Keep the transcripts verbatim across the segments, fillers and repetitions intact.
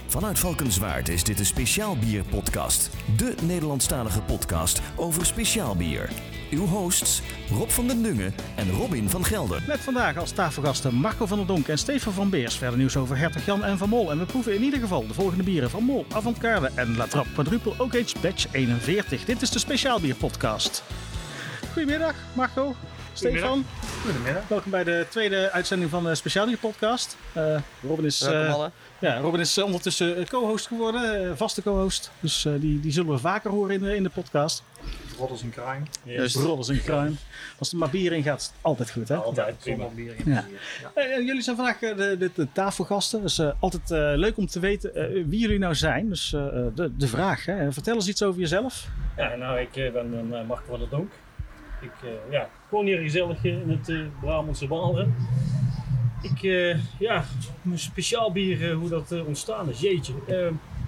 Vanuit Valkenswaard is dit een speciaal bier podcast. De Nederlandstalige podcast over speciaal bier. Uw hosts Rob van den Dungen en Robin van Gelder. Met vandaag als tafelgasten Marco van der Donk en Stefan van Beers. Verder nieuws over Hertog Jan en Van Mol. En we proeven in ieder geval de volgende bieren van Mol, Avant-Garde en La Trappe Quadruple Oak Aged Batch eenenveertig. Dit is de speciaal bier podcast. Goedemiddag Marco, Stefan. Goedemiddag. Welkom bij de tweede uitzending van de speciaal bier podcast. Uh, Robin is, uh, ja, Robin is ondertussen co-host geworden, uh, vaste co-host. Dus uh, die, die zullen we vaker horen in de, in de podcast. Roddels en crime. Yes. Roddels en crime. Als er maar bier in gaat, is het altijd goed, hè? Altijd prima bier in. Ja. Ja. Uh, jullie zijn vandaag uh, de, de, de tafelgasten. Dus uh, altijd uh, leuk om te weten uh, wie jullie nou zijn. Dus uh, de, de vraag, hè? Vertel eens iets over jezelf. Ja, nou, ik uh, ben uh, Marco van der Donk. Ik uh, ja, woon hier gezellig in het uh, Brabantse Waalre. Ik, uh, ja, een speciaal bier, uh, hoe dat uh, ontstaan is, jeetje. Uh,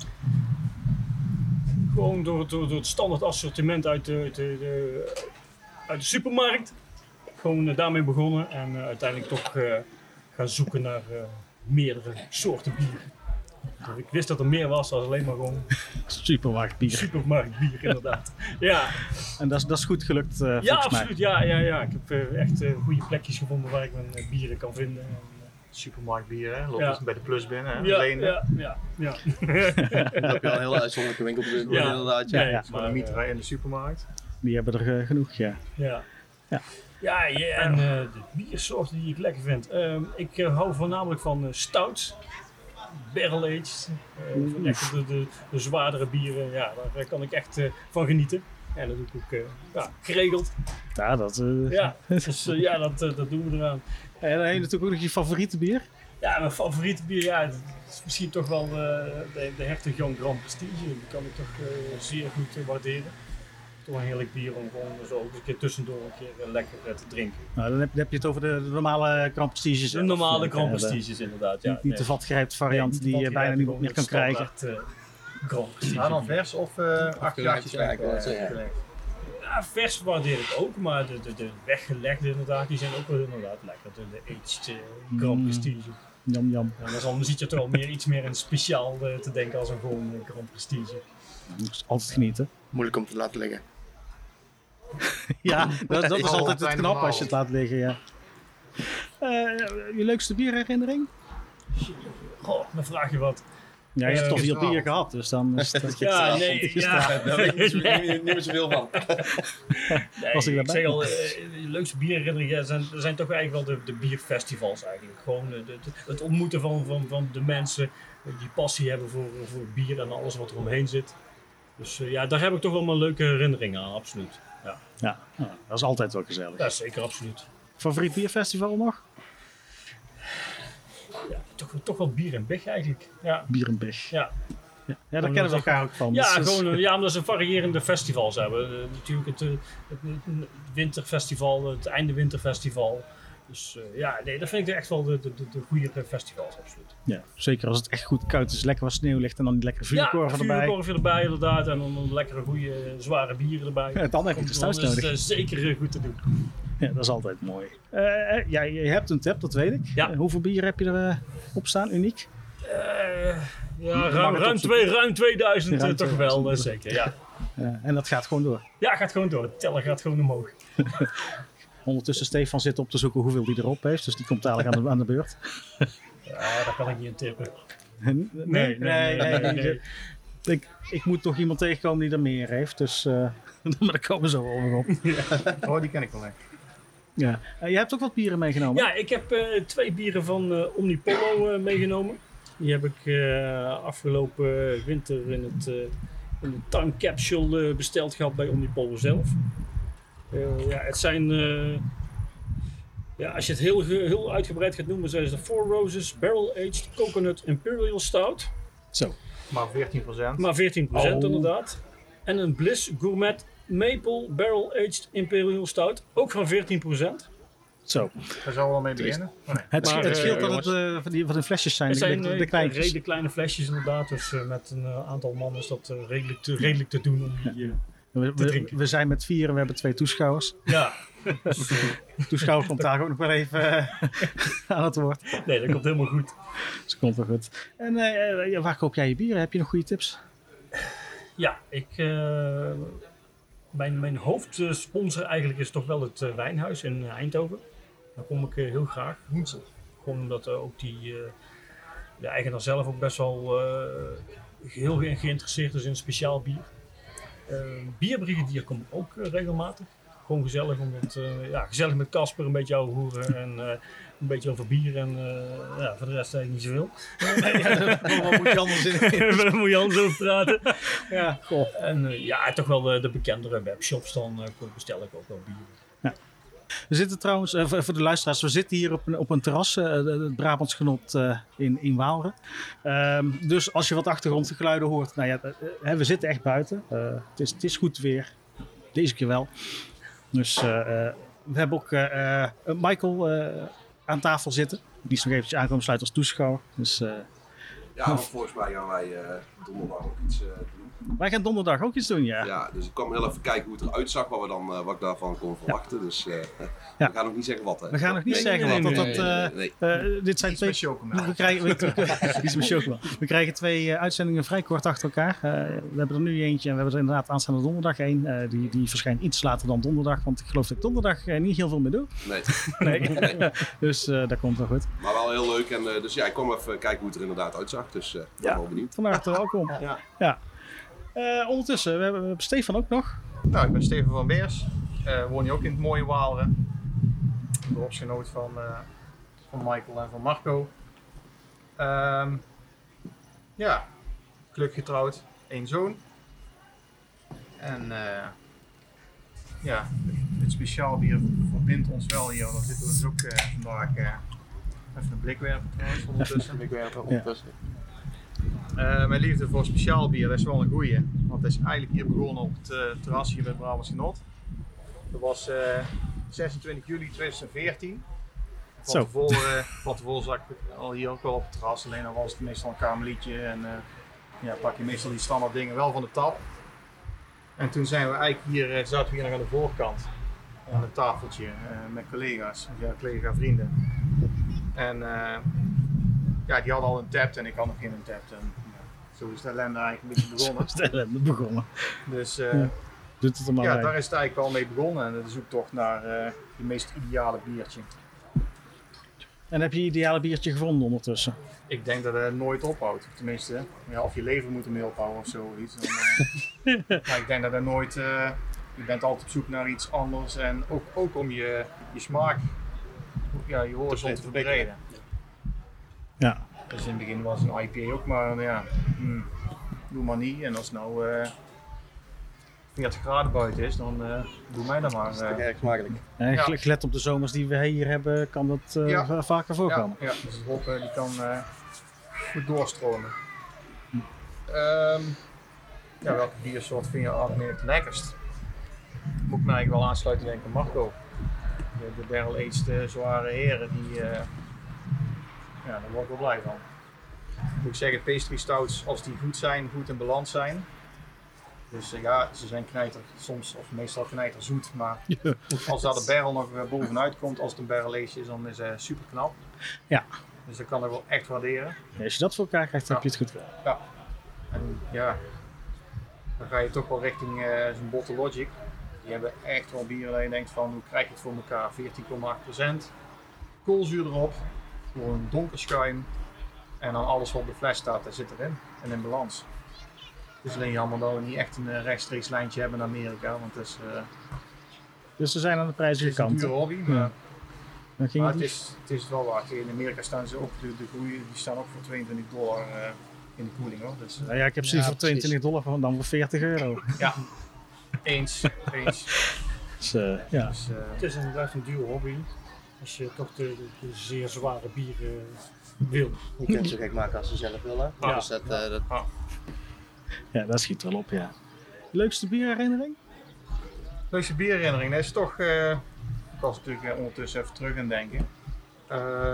gewoon door, door, door het standaard assortiment uit de, uit de, de, uit de supermarkt. Gewoon uh, daarmee begonnen en uh, uiteindelijk toch uh, gaan zoeken naar uh, meerdere soorten bier. Dus ik wist dat er meer was dan alleen maar gewoon supermarktbier. Supermarktbier, inderdaad. Ja. En dat is, dat is goed gelukt, uh, ja, absoluut. Ja, ja, ja. Ik heb uh, echt uh, goede plekjes gevonden waar ik mijn uh, bieren kan vinden. En, uh, supermarktbier, hè? Loop ja. dus bij de Plus binnen, hè? Ja, Lenen. ja, ja, ja. Dan heb je al een hele uitzonderlijke winkel te doen, Ja. inderdaad. Ja. Ja, ja. Maar de mieterij in de supermarkt. Die hebben er uh, genoeg, ja. Ja. Ja. Ja, ja, en uh, de biersoorten die ik lekker vind. Uh, ik uh, hou voornamelijk van uh, stouts. Barrel aged. Uh, echt de, de, de zwaardere bieren, ja, daar kan ik echt uh, van genieten. En dat doe ik ook uh, ja, geregeld. Ja, dat, uh... Ja, dus uh, ja, dat, uh, dat doen we eraan. En dan heb je natuurlijk ook nog je favoriete bier. Ja, mijn favoriete bier, ja, dat is misschien toch wel uh, de, de Hertog Jan Grand Prestige. Die kan ik toch uh, zeer goed uh, waarderen. Toch een heerlijk bier om gewoon zo een keer tussendoor een keer uh, lekker uh, te drinken. Nou, dan heb, dan heb je het over de, de normale Grand Prestiges. De normale Grand ja, Prestiges inderdaad, ja. Niet, niet de vatgrijpt variant nee, die je bijna niemand meer kan krijgen. Uh, Grand Prestige. Ja, dan vers of uh, acht jaartjes gelijk, gelegd? Ja, vers waardeer ik ook, maar de, de, de weggelegde inderdaad, die zijn ook wel inderdaad lekker. De, de aged uh, Grand Prestige. Mm. Jam, jam. Ja, dan zit je toch wel meer, iets meer in speciaal uh, te denken als een gewoon uh, Grand Prestige. Je moet altijd genieten. Moeilijk om te laten liggen. Ja, dat, dat is Oh, altijd het bijna knap normaal. als je het laat liggen, ja. Uh, je leukste bierherinnering? Goh, dan vraag je wat. Ja, je hebt Uh, toch veel gisteravond. bier gehad, dus dan is het... Ja, nee, ja. Daar weet ik niet, niet, niet meer zoveel van. Nee, Was ik ik daarbij? zeg al, uh, de leukste bierherinneringen ja, zijn, zijn toch eigenlijk wel de, de bierfestivals eigenlijk. Gewoon de, de, het ontmoeten van, van, van de mensen die passie hebben voor, voor bier en alles wat er omheen zit. Dus uh, ja, daar heb ik toch wel mijn leuke herinneringen aan, absoluut. Ja, Ja, nou, dat is altijd wel gezellig. ja zeker, absoluut. Favoriet bierfestival nog? Ja, toch, toch wel bier en big eigenlijk. Ja, Bier en Bech. ja. Ja, ja, daar kennen we elkaar ook van. Ja, Dus- dus- gewoon, ja, omdat ze variërende festivals hebben. Uh, natuurlijk het, uh, het, het winterfestival, het einde winterfestival. Dus uh, ja, nee, dat vind ik echt wel de, de, de, de goede festivals, absoluut. Ja, zeker als het echt goed koud is, lekker wat sneeuw ligt en dan die lekkere vuurkorven ja, erbij. vuurkorven erbij inderdaad en dan een lekkere goede zware bieren erbij. Ja, dan heb je de stouts Dan is het nodig. uh, zeker uh, goed te doen. Ja, dat is altijd mooi. Uh, ja, je hebt een tap, dat weet ik. Ja. Uh, hoeveel bier heb je er uh, op staan, uniek? Uh, ja, mag ruim, het ruim, opzoeken. twee, ruim tweeduizend Ruim uh, toch tweeduizend. wel, uh, zeker. Ja. Uh, en dat gaat gewoon door. ja, gaat gewoon door. De teller gaat gewoon omhoog. Ondertussen Stefan zit op te zoeken hoeveel die erop heeft, dus die komt dadelijk aan de, aan de beurt. Ja, daar kan ik niet in tippen. Nee, nee, nee. nee, nee, nee. Ik, ik moet toch iemand tegenkomen die er meer heeft, dus uh, maar daar komen we zo wel weer op. Oh, die ken ik wel lekker. Ja. Uh, je hebt ook wat bieren meegenomen? Ja, ik heb uh, twee bieren van uh, Omnipollo uh, meegenomen. Die heb ik uh, afgelopen winter in, het, uh, in de time capsule uh, besteld gehad bij Omnipollo zelf. Uh, ja, het zijn, uh, ja, als je het heel, heel uitgebreid gaat noemen, zijn ze de Four Roses Barrel Aged Coconut Imperial Stout. Zo. Maar veertien procent. Maar veertien procent Oh. inderdaad. En een Bliss Gourmet Maple Barrel Aged Imperial Stout, ook van veertien procent. Zo. Daar zal wel mee beginnen. Oh, nee. Het, Maar, het uh, scheelt dat het jongens. uh, van, die, van de flesjes zijn, Het de, zijn de, de uh, kleintjes. redelijk kleine flesjes inderdaad, dus uh, met een uh, aantal man is dat uh, redelijk, te, redelijk te doen om die... Uh, We, te we, drinken. we zijn met vier en we hebben twee toeschouwers. ja, Dus, uh, Toeschouwer komt daar ook nog wel even uh, aan het woord. Nee, dat komt helemaal goed. Dat komt wel goed. En uh, waar koop jij je bieren? Heb je nog goede tips? Ja, ik, uh, mijn, mijn hoofdsponsor eigenlijk is toch wel het uh, wijnhuis in Eindhoven. Daar kom ik uh, heel graag. Gewoon omdat uh, ook die, uh, de eigenaar zelf ook best wel uh, heel ge- geïnteresseerd is in speciaal bier. Uh, Bierbrigadier kom ik ook uh, regelmatig. Gewoon gezellig, omdat, uh, ja, gezellig met Casper een beetje over hoeren en uh, een beetje over bier en uh, ja, voor de rest eigenlijk niet zoveel. Ja, wat moet je anders in? Daar moet je anders over praten. Ja, goh. En uh, ja, toch wel de, de bekendere webshops, dan uh, bestel ik ook wel bier. Ja. We zitten trouwens, uh, voor de luisteraars, we zitten hier op een, op een terras, uh, het Brabants Genot uh, in, in Waalre. Um, dus als je wat achtergrondgeluiden hoort, nou ja, uh, we zitten echt buiten. Uh, het, is, het is goed weer, deze keer wel. Dus uh, uh, we hebben ook uh, uh, Michael uh, aan tafel zitten. Die is nog eventjes aankomen sluiten als toeschouwer. Dus, uh, ja, maar volgens mij gaan wij uh, donderdag ook iets uh, doen. Wij gaan donderdag ook iets doen, ja. Ja, dus ik kwam heel even kijken hoe het eruit zag, wat, we dan, uh, wat ik daarvan kon verwachten. Ja. Dus uh, ja. we gaan nog niet zeggen wat. Hè. We gaan nog niet nee, zeggen nee, wat. nee, dat, nee, dat, nee, uh, nee. Uh, dit zijn Iets twee. met chocomel. We krijgen, we, iets met chocomel. We krijgen twee uh, uitzendingen vrij kort achter elkaar. Uh, we hebben er nu eentje en we hebben er inderdaad aanstaande donderdag één. Uh, die, die verschijnt iets later dan donderdag, want ik geloof dat ik donderdag uh, niet heel veel meer doe. Nee. nee. Dus uh, dat komt wel goed. Maar wel heel leuk. En, uh, dus ja, ik kwam even kijken hoe het er inderdaad uitzag. Dus uh, ik ben ja. wel benieuwd. Van harte welkom. Ja. ja. Uh, ondertussen, we hebben, we hebben Stefan ook nog. Nou, ik ben Stefan van Beers. Uh, woon hier ook in het mooie Waalre. Dorpsgenoot van, uh, van Michael en van Marco. Um, ja, gelukkig getrouwd, één zoon. En uh, ja, het speciaal bier verbindt ons wel hier. Dan zitten we dus ook uh, vandaag uh, even een blikwerper trouwens ondertussen. Blikwerper ondertussen. Uh, mijn liefde voor speciaal bier, dat is wel een goeie. Want het is eigenlijk hier begonnen op het uh, terras hier bij het Brabants Genot. Dat was uh, zesentwintig juli tweeduizend veertien. Van tevoren, uh, van tevoren zat ik al hier ook wel op het terras, alleen dan was het meestal een karmelietje en uh, ja, pak je meestal die standaard dingen wel van de tap. En toen zijn we eigenlijk hier, uh, zaten we hier nog aan de voorkant, aan een tafeltje uh, met collega's, ja, collega vrienden. En uh, ja, die hadden al een tap en ik had nog geen tap. En ja, zo is de ellende eigenlijk een beetje begonnen. Zo is de ellende begonnen. Dus uh, ja. Doet het er maar ja, bij. daar is het eigenlijk al mee begonnen en de zoektocht naar uh, het meest ideale biertje. En heb je je ideale biertje gevonden ondertussen? Ik denk dat het nooit ophoudt. Tenminste, ja, of je leven moet ermee ophouden of zoiets. Dan, uh, maar ik denk dat het nooit... Uh, je bent altijd op zoek naar iets anders en ook, ook om je, je smaak, ja, je horizon te verbreden. Ja. Dus in het begin was een I P A ook maar, ja, hmm, doe maar niet. En als het nou uh, veertig graden buiten is, dan uh, doe mij dan maar. Dat is toch Uh, erg smakelijk. En Ja. gelet op de zomers die we hier hebben, kan dat uh, Ja. vaker voorkomen. Ja, ja, dus het hop uh, die kan uh, goed doorstromen. Um, ja, welke biersoort vind je algemeen het lekkerst? Moet ik me eigenlijk wel aansluiten denk ik aan Marco. De, de barrel-aged uh, zware heren, die, uh, ja, daar word ik wel blij van. Moet ik zeggen, pastry stouts, als die goed zijn, goed in balans zijn. Dus uh, ja, ze zijn knijter, soms of meestal knijter zoet, maar Ja. als daar de barrel nog uh, bovenuit komt, als het een barrel-aged is, dan is het uh, super knap. Ja. Dus dat kan ik wel echt waarderen. Ja, als je dat voor elkaar krijgt, heb je het goed gedaan. Ja. En ja, dan ga je toch wel richting uh, zo'n Bottle Logic. Die hebben echt wel bieren dat je denkt van hoe krijg je het voor elkaar? veertien komma acht procent. Koolzuur erop, gewoon donker schuim. En dan alles wat op de fles staat, dat zit erin. En in balans. Dus alleen jammer dat we niet echt een uh, rechtstreeks lijntje hebben naar Amerika. Want het is, uh, Dus ze zijn aan de prijzige het is een kant. dure hobby. Maar, Ja. Dan ging maar het het, niet. is, het is wel waard. In Amerika staan ze ook, de, de groeien, die staan ook voor tweeëntwintig dollar uh, in de koeling hoor. Dus, uh, Nou ja, ik heb ze Ja, liever tweeëntwintig dollar van dan voor veertig euro. ja, eens, eens. Dus uh, ja. Dus, uh, Het is inderdaad een dure hobby. Als je toch de, de, de zeer zware bieren wil. Je kunt ze gek maken als ze zelf willen. Ja. Dus dat, uh, dat, ja, dat schiet wel op, ja. Leukste bierherinnering? leukste bierherinnering, dat is toch, uh, ik was natuurlijk uh, ondertussen even terug aan het denken. Uh,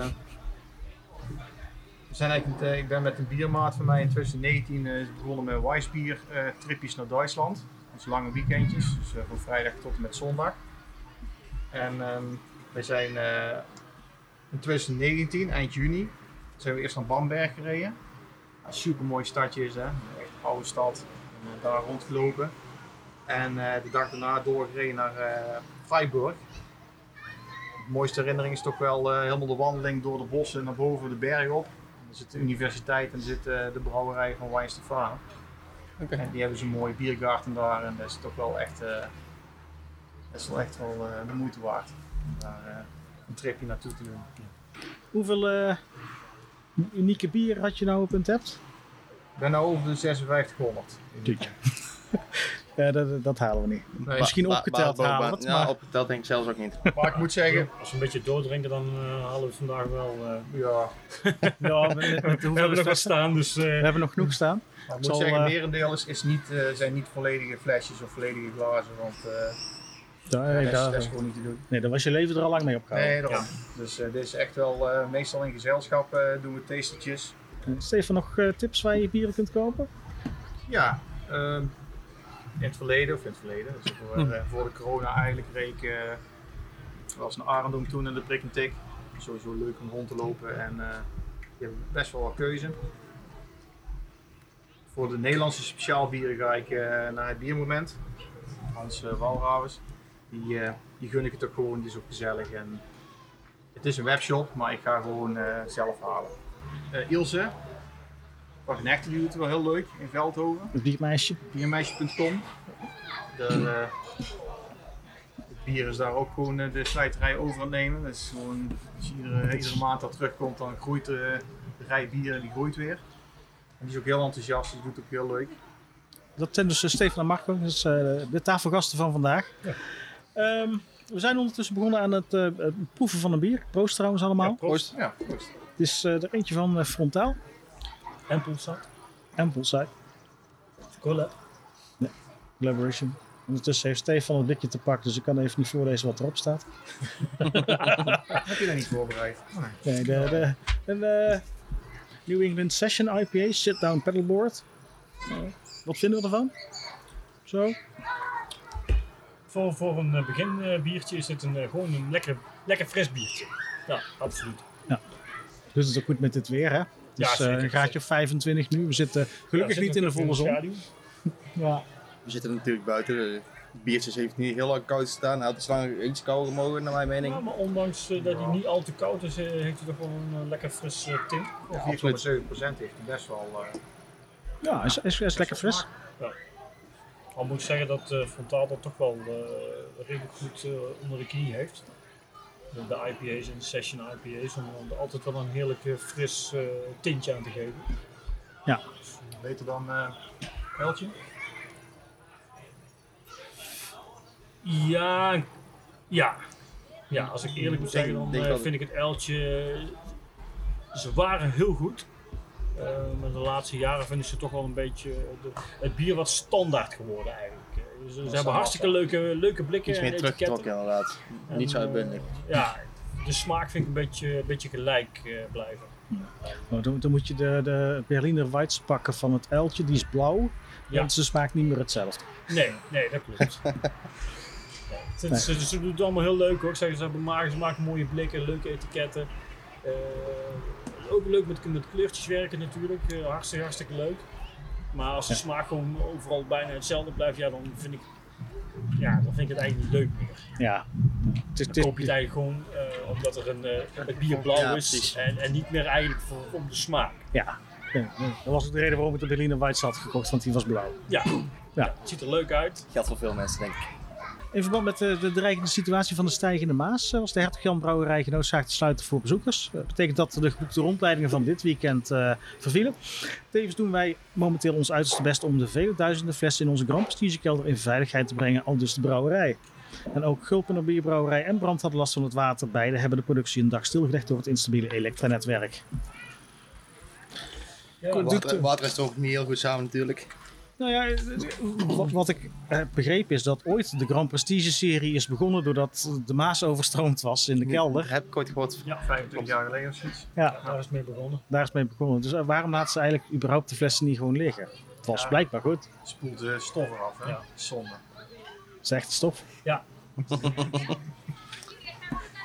we zijn eigenlijk, met, uh, ik ben met een biermaat van mij in twintig negentien uh, begonnen met Weissbier uh, tripjes naar Duitsland. Dus lange weekendjes, dus uh, van vrijdag tot en met zondag. En um, wij zijn uh, in twintig negentien, eind juni, zijn we eerst naar Bamberg gereden. Een super mooi stadje is, hè? Echt een oude stad. En, uh, daar rondgelopen. En uh, de dag daarna doorgereden naar uh, Freiburg. De mooiste herinnering is toch wel uh, helemaal de wandeling door de bossen naar boven de berg op. Er zit de universiteit en er zit uh, de brouwerij van Wijn Stefano. Okay. En die hebben zo'n mooie biergarten daar en dat is toch wel echt, uh, dat is wel, echt wel uh, de moeite waard om daar uh, een tripje naartoe te doen. Hoeveel uh, unieke bier had je nou op Untappd? Ik ben nou over de zesenvijftighonderd. Ja, dat, dat halen we niet. Nee. Misschien Ba- opgeteld ba- ba- halen we het, Ja, maar... opgeteld denk ik zelfs ook niet. Maar ik moet zeggen, Als we een beetje doordrinken, dan uh, halen we het vandaag wel. Uh, ja, Ja, met, met, met we hebben nog wat staan, dus uh, We hebben nog genoeg staan. maar ik zal, moet zeggen, uh, merendeel is, is niet, uh, zijn niet volledige flesjes of volledige glazen, want uh, Daar, dat, is, daar, dat is gewoon niet te doen. nee, daar was je leven er al lang mee opgehouden. Nee, daarom. Dus uh, dit is echt wel, uh, meestal in gezelschap uh, doen we tastertjes. Stefan, nog uh, tips waar je bieren kunt kopen? Ja, uh, in het verleden, of in het verleden, dus voor, uh, voor de corona eigenlijk reed ik, uh, was een Arendonk toen in de Prik en Tik. Sowieso leuk om rond te lopen en uh, je hebt best wel wat keuze. Voor de Nederlandse speciaalbieren ga ik uh, naar het biermoment. Hans uh, Walravens. Die, uh, die gun ik het ook gewoon, die is ook gezellig. En het is een webshop, maar ik ga gewoon uh, zelf halen. Uh, Ilse, van Genechten, die doet het wel heel leuk in Veldhoven. Het biermeisje. biermeisje punt com. Uh, het bier is daar ook gewoon uh, de slijterij over aan het nemen. Dus gewoon, als je iedere, iedere maand dat terugkomt, dan groeit uh, de rij bier en die groeit weer. En die is ook heel enthousiast, die doet het ook heel leuk. Dat zijn dus uh, Stefan en Marco, dat is, uh, de tafelgasten van vandaag. Ja. Um, we zijn ondertussen begonnen aan het, uh, het proeven van een bier. Proost trouwens allemaal. ja, proost. Ja, proost. Het is uh, er eentje van uh, Frontaal. En Poolside. En Poolside. Cola. Ja, Collaboration. Ondertussen heeft Stefan het blikje te pakken, dus ik kan even niet voorlezen wat erop staat. Heb je dat niet voorbereid? Nee, nee de, de, de, de New England Session I P A, Sit Down Paddleboard. Uh, wat vinden we ervan? Zo. Voor, voor een beginbiertje is dit een, gewoon een lekker, lekker fris biertje. Ja, absoluut. Ja. Dus het is ook goed met dit weer, hè? Dus Ja, zeker, uh, een graadje of vijfentwintig nu. We zitten gelukkig Ja, niet in de volle zon. Ja. We zitten natuurlijk buiten. De biertjes heeft niet heel lang koud staan. Hij had iets langer iets kouder mogen, naar mijn mening. Ja, maar ondanks uh, dat hij niet al te koud is, uh, heeft hij toch wel een uh, lekker fris uh, tint. Ja, vier komma zeven procent heeft hij best wel. Uh, Ja, is, is, is lekker fris. Ja. Al moet ik zeggen dat uh, Frontaal dat toch wel uh, redelijk goed uh, onder de knie heeft. De, de I P A's en de Session I P A's, om er altijd wel een heerlijk uh, fris uh, tintje aan te geven. Ja. beter dan uh, Eltje? Ja, ja. Ja, als ik eerlijk moet Denk- zeggen, dan denk uh, wel- vind ik het Eltje. Ze waren heel goed. Uh, maar de laatste jaren vind ik ze toch wel een beetje de, het bier wat standaard geworden eigenlijk. Uh, ze, ze hebben hartstikke leuke, leuke blikken Iets en meer etiketten. teruggetrokken inderdaad. En, Niet zo uh, uitbundig. Ja, de smaak vind ik een beetje, een beetje gelijk uh, blijven. Oh, dan, dan moet je de, de Berliner Weiss pakken van het uiltje, die is blauw. Ja. Want ze smaakt niet meer hetzelfde. Nee, nee, dat klopt. Nee. Het, Nee. Ze, ze doen het allemaal heel leuk hoor. Ik zeg, ze, hebben maken, ze maken mooie blikken, leuke etiketten. Uh, ook leuk met, met kleurtjes werken natuurlijk. Uh, hartstikke, hartstikke leuk. Maar als de Ja. smaak gewoon overal bijna hetzelfde blijft, ja, dan vind ik, ja, dan vind ik het eigenlijk niet leuk meer. Ja. Het is, het Dan is, koop je het eigenlijk gewoon uh, omdat er een, uh, het bier blauw Ja, is precies. en, en niet meer eigenlijk voor, om de smaak. ja. Ja, dat was ook de reden waarom ik de Berliner Weiss had gekocht, want die was blauw. Ja, Ja. ja, het ziet er leuk uit. Geldt voor veel mensen, denk ik. In verband met de, de dreigende situatie van de stijgende Maas uh, was de Hertog Jan Brouwerij genoodzaakt te sluiten voor bezoekers. Dat betekent dat de geboekte rondleidingen van dit weekend uh, vervielen. Tevens doen wij momenteel ons uiterste best om de vele duizenden flessen in onze Grand Prestige kelder in veiligheid te brengen, al dus de brouwerij. En ook Gulpener Bierbrouwerij en Brand hadden last van het water. Beide hebben de productie een dag stilgelegd door het instabiele elektronetwerk. Ja, Doet- Water, water is toch niet heel goed samen natuurlijk. Nou ja, wat, wat ik heb begrepen is dat ooit de Grand Prestige serie is begonnen doordat de Maas overstroomd was in de kelder. Dat heb ik ooit gehoord. ja, vijfentwintig jaar geleden of zoiets. Ja, daar is het mee begonnen. daar is het mee begonnen. Dus uh, waarom laten ze eigenlijk überhaupt de flessen niet gewoon liggen? Het was Ja. blijkbaar goed. Spoelt de stof eraf, hè? Ja. Zonde. Het is echt stof. Ja.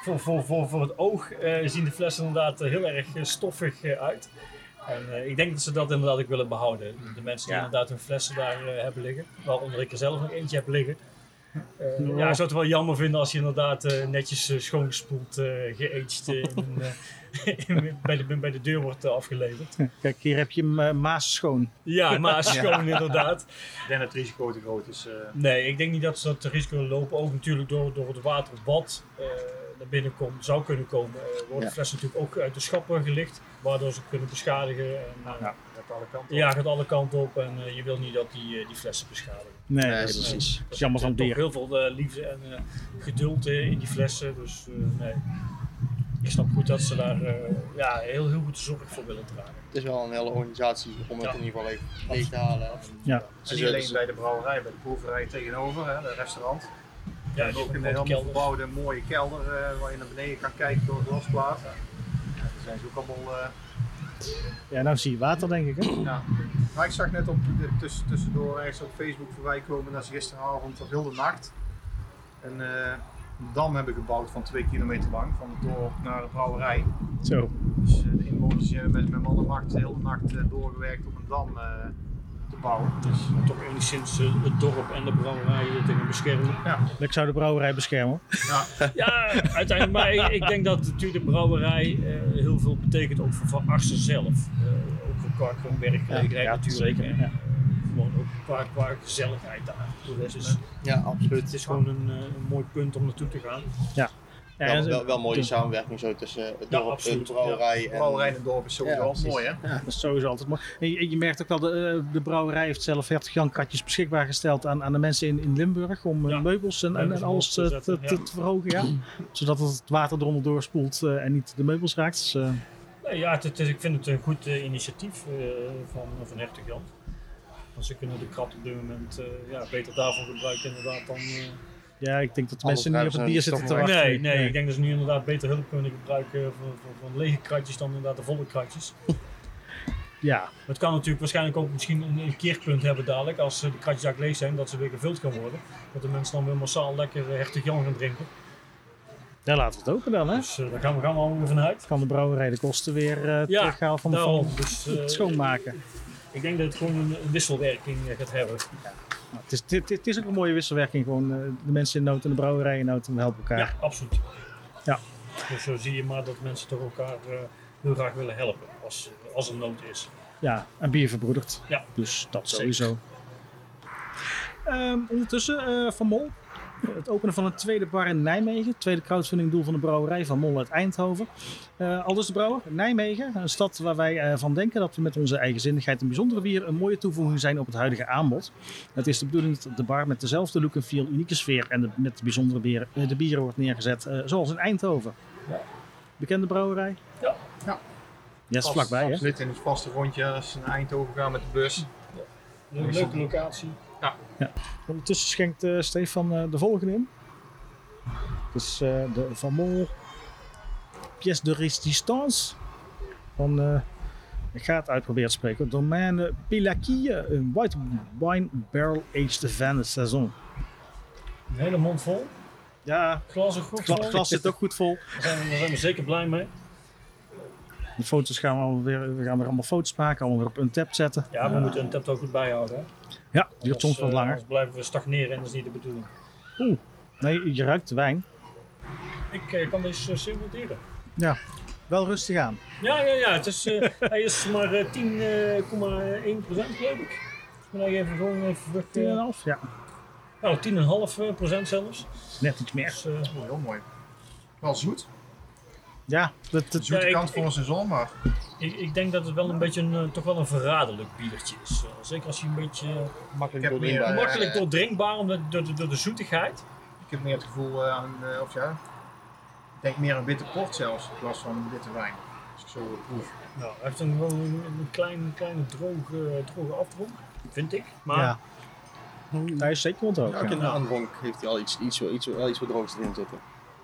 voor, voor, voor, voor het oog uh, zien de flessen inderdaad uh, heel erg uh, stoffig uh, uit. En uh, ik denk dat ze dat inderdaad ook willen behouden. De mensen die ja. inderdaad hun flessen daar uh, hebben liggen, waaronder ik er zelf nog eentje heb liggen. Uh, ja. ja, ik zou het wel jammer vinden als je inderdaad uh, netjes uh, schoongespoeld, uh, geaged uh, in, uh, bij, de, bij de deur wordt uh, afgeleverd. Kijk, hier heb je uh, Maas schoon. Ja, Maas schoon ja. inderdaad. Ik denk dat het risico te groot is. Uh... Nee, ik denk niet dat ze dat risico lopen. Ook natuurlijk door, door het water wat uh, naar binnen komt, zou kunnen komen. Uh, worden ja. flessen natuurlijk ook uit de schappen gelicht, waardoor ze kunnen beschadigen. En, uh, ja, gaat alle kanten op. Ja, gaat alle kanten op en uh, je wil niet dat die, uh, die flessen beschadigen. Nee, nee, dat is precies. Dat is jammer van het bier. Er heel veel uh, liefde en uh, geduld uh, in die flessen, dus uh, nee. Ik snap goed dat ze daar uh, ja, heel, heel goed zorg voor willen dragen. Het is wel een hele organisatie om het ja. in ieder geval even leeg te halen. Ja. En niet alleen bij de brouwerij, bij de proeverij tegenover, hè, het restaurant. Ja, en ook in de helemaal verbouwde mooie kelder uh, waar je naar beneden kan kijken door de glasplaat. Ja. Ja, die zijn ze ook allemaal... Uh... Ja, nou zie je water denk ik hè? Ja. Maar ik zag net op de, tussen, tussendoor ergens op Facebook voorbij komen dat ze gisteravond of heel de nacht een uh, dam hebben gebouwd van twee kilometer lang, van het dorp naar de brouwerij. Zo. Dus uh, de inwoners uh, met, met man en macht de hele nacht uh, doorgewerkt om een dam uh, te bouwen. Dus uh, toch enigszins uh, het dorp en de brouwerij uh, tegen beschermen. Ja. Ik zou de brouwerij beschermen. Ja, ja uiteindelijk, maar ik, ik denk dat natuurlijk de brouwerij uh, heel veel betekent ook voor Van Arsen zelf. Uh, ook qua gewoon werkgelegenheid ja, ja, natuurlijk. Zeker. Ja. Gewoon ook qua, qua gezelligheid daar. Dus, ja, absoluut. Het is gewoon een, een mooi punt om naartoe te gaan. Ja. Ja, wel, ja, wel, wel mooie samenwerking zo tussen het dorp, ja, de brouwerij. Ja. En... De brouwerij en het dorp is sowieso ja, mooi, hè? Ja, dat is sowieso altijd mooi. En je, je merkt ook wel, de, de brouwerij heeft zelf Hertog Jan kratjes beschikbaar gesteld aan, aan de mensen in, in Limburg om ja. meubels en, en, en alles te, te, te, te verhogen, ja. Zodat het water eronder doorspoelt uh, en niet de meubels raakt. Dus, uh... nee, ja, het, het, ik vind het een goed uh, initiatief uh, van, van Hertog Jan. Want ze kunnen de krat op dit moment uh, ja, beter daarvoor gebruiken inderdaad dan... Uh, Ja, ik denk dat de mensen niet op het bier zitten te wachten. Nee, nee, nee, ik denk dat ze nu inderdaad beter hulp kunnen gebruiken van, van, van lege kratjes dan inderdaad de volle kratjes. Ja. Het kan natuurlijk waarschijnlijk ook misschien een, een keerpunt hebben dadelijk, als de kratjes eigenlijk leeg zijn, dat ze weer gevuld gaan worden. Dat de mensen dan weer massaal lekker Hertog Jan gaan drinken. Ja, laten we het open dan, hè? Dus uh, daar gaan we, gaan we allemaal vanuit. Kan de brouwerij de kosten weer uh, ja, terughalen van de daarom, val. Dus, uh, het schoonmaken. Ik denk dat het gewoon een wisselwerking gaat hebben. Ja. Nou, het, is, het, het is ook een mooie wisselwerking. Gewoon uh, de mensen in nood en de brouwerij in nood en we helpen elkaar. Ja, absoluut. Ja. Dus zo zie je maar dat mensen toch elkaar uh, heel graag willen helpen als, als er nood is. Ja, en bier verbroedert. Ja. Dus dat sowieso. Um, ondertussen uh, Van Mol. Het openen van een tweede bar in Nijmegen. Het tweede crowdfundingdoel van de brouwerij Van Mol uit Eindhoven. Uh, Aldus de Brouwer, Nijmegen. Een stad waar wij uh, van denken dat we met onze eigenzinnigheid en bijzondere bier een mooie toevoeging zijn op het huidige aanbod. Het is de bedoeling dat de bar met dezelfde look en feel, unieke sfeer en de, met de bijzondere bieren, uh, de bieren wordt neergezet uh, zoals in Eindhoven. Ja. Bekende brouwerij? Ja. Ja, ja is vlakbij, hè? Absoluut, in het vaste rondje als ze naar Eindhoven gaan met de bus. Ja. Een leuke locatie. Ja. Ja. Ondertussen schenkt uh, Stefan uh, de volgende in. Dus uh, de Van Mol pièce de résistance van, uh, ik ga het uitproberen te spreken, Domaine Pilaquille, een white wine barrel aged vin de saison. Een hele mond vol. Ja, glas, ook goed vol. Het glas zit ook goed vol. Daar zijn we, daar zijn we zeker blij mee. De foto's gaan we weer, we gaan weer allemaal foto's maken, allemaal weer op Untappd zetten. Ja, we uh, moeten Untappd ook goed bijhouden. Hè? Ja, duurt soms wat langer. Anders blijven we stagneren en dat is niet de bedoeling. Oeh, nee, je ruikt de wijn. Ik uh, kan deze uh, simuleren. Ja, wel rustig aan. Ja, ja, ja. Het is, uh, hij is maar uh, tien komma één procent geloof ik. Ik ben even gewoon even tien komma vijf, ja. Nou, tien komma vijf procent zelfs. Net iets meer. Dus, uh, oh, heel mooi. Wel zoet. Ja, dat, dat... zoete ja, kant ik, voor een seizoen, maar... Ik, ik denk dat het wel een beetje een, uh, toch wel een verraderlijk biertje is. Uh, zeker als je een beetje uh, makkelijk doordrinkbaar, uh, makkelijk doordrinkbaar omdat, door, de, door de zoetigheid. Ik heb meer het gevoel uh, aan, uh, of ja, ik denk meer aan witte port zelfs, in plaats van witte wijn. Als ik zo proef. Nou, hij heeft een, wel een, een klein, kleine droge, droge afdronk, vind ik. Maar ja. Hij is zeker wel droog. Ja, ook in de aanvang heeft hij al iets, iets, iets, iets, iets wat droogs erin zitten.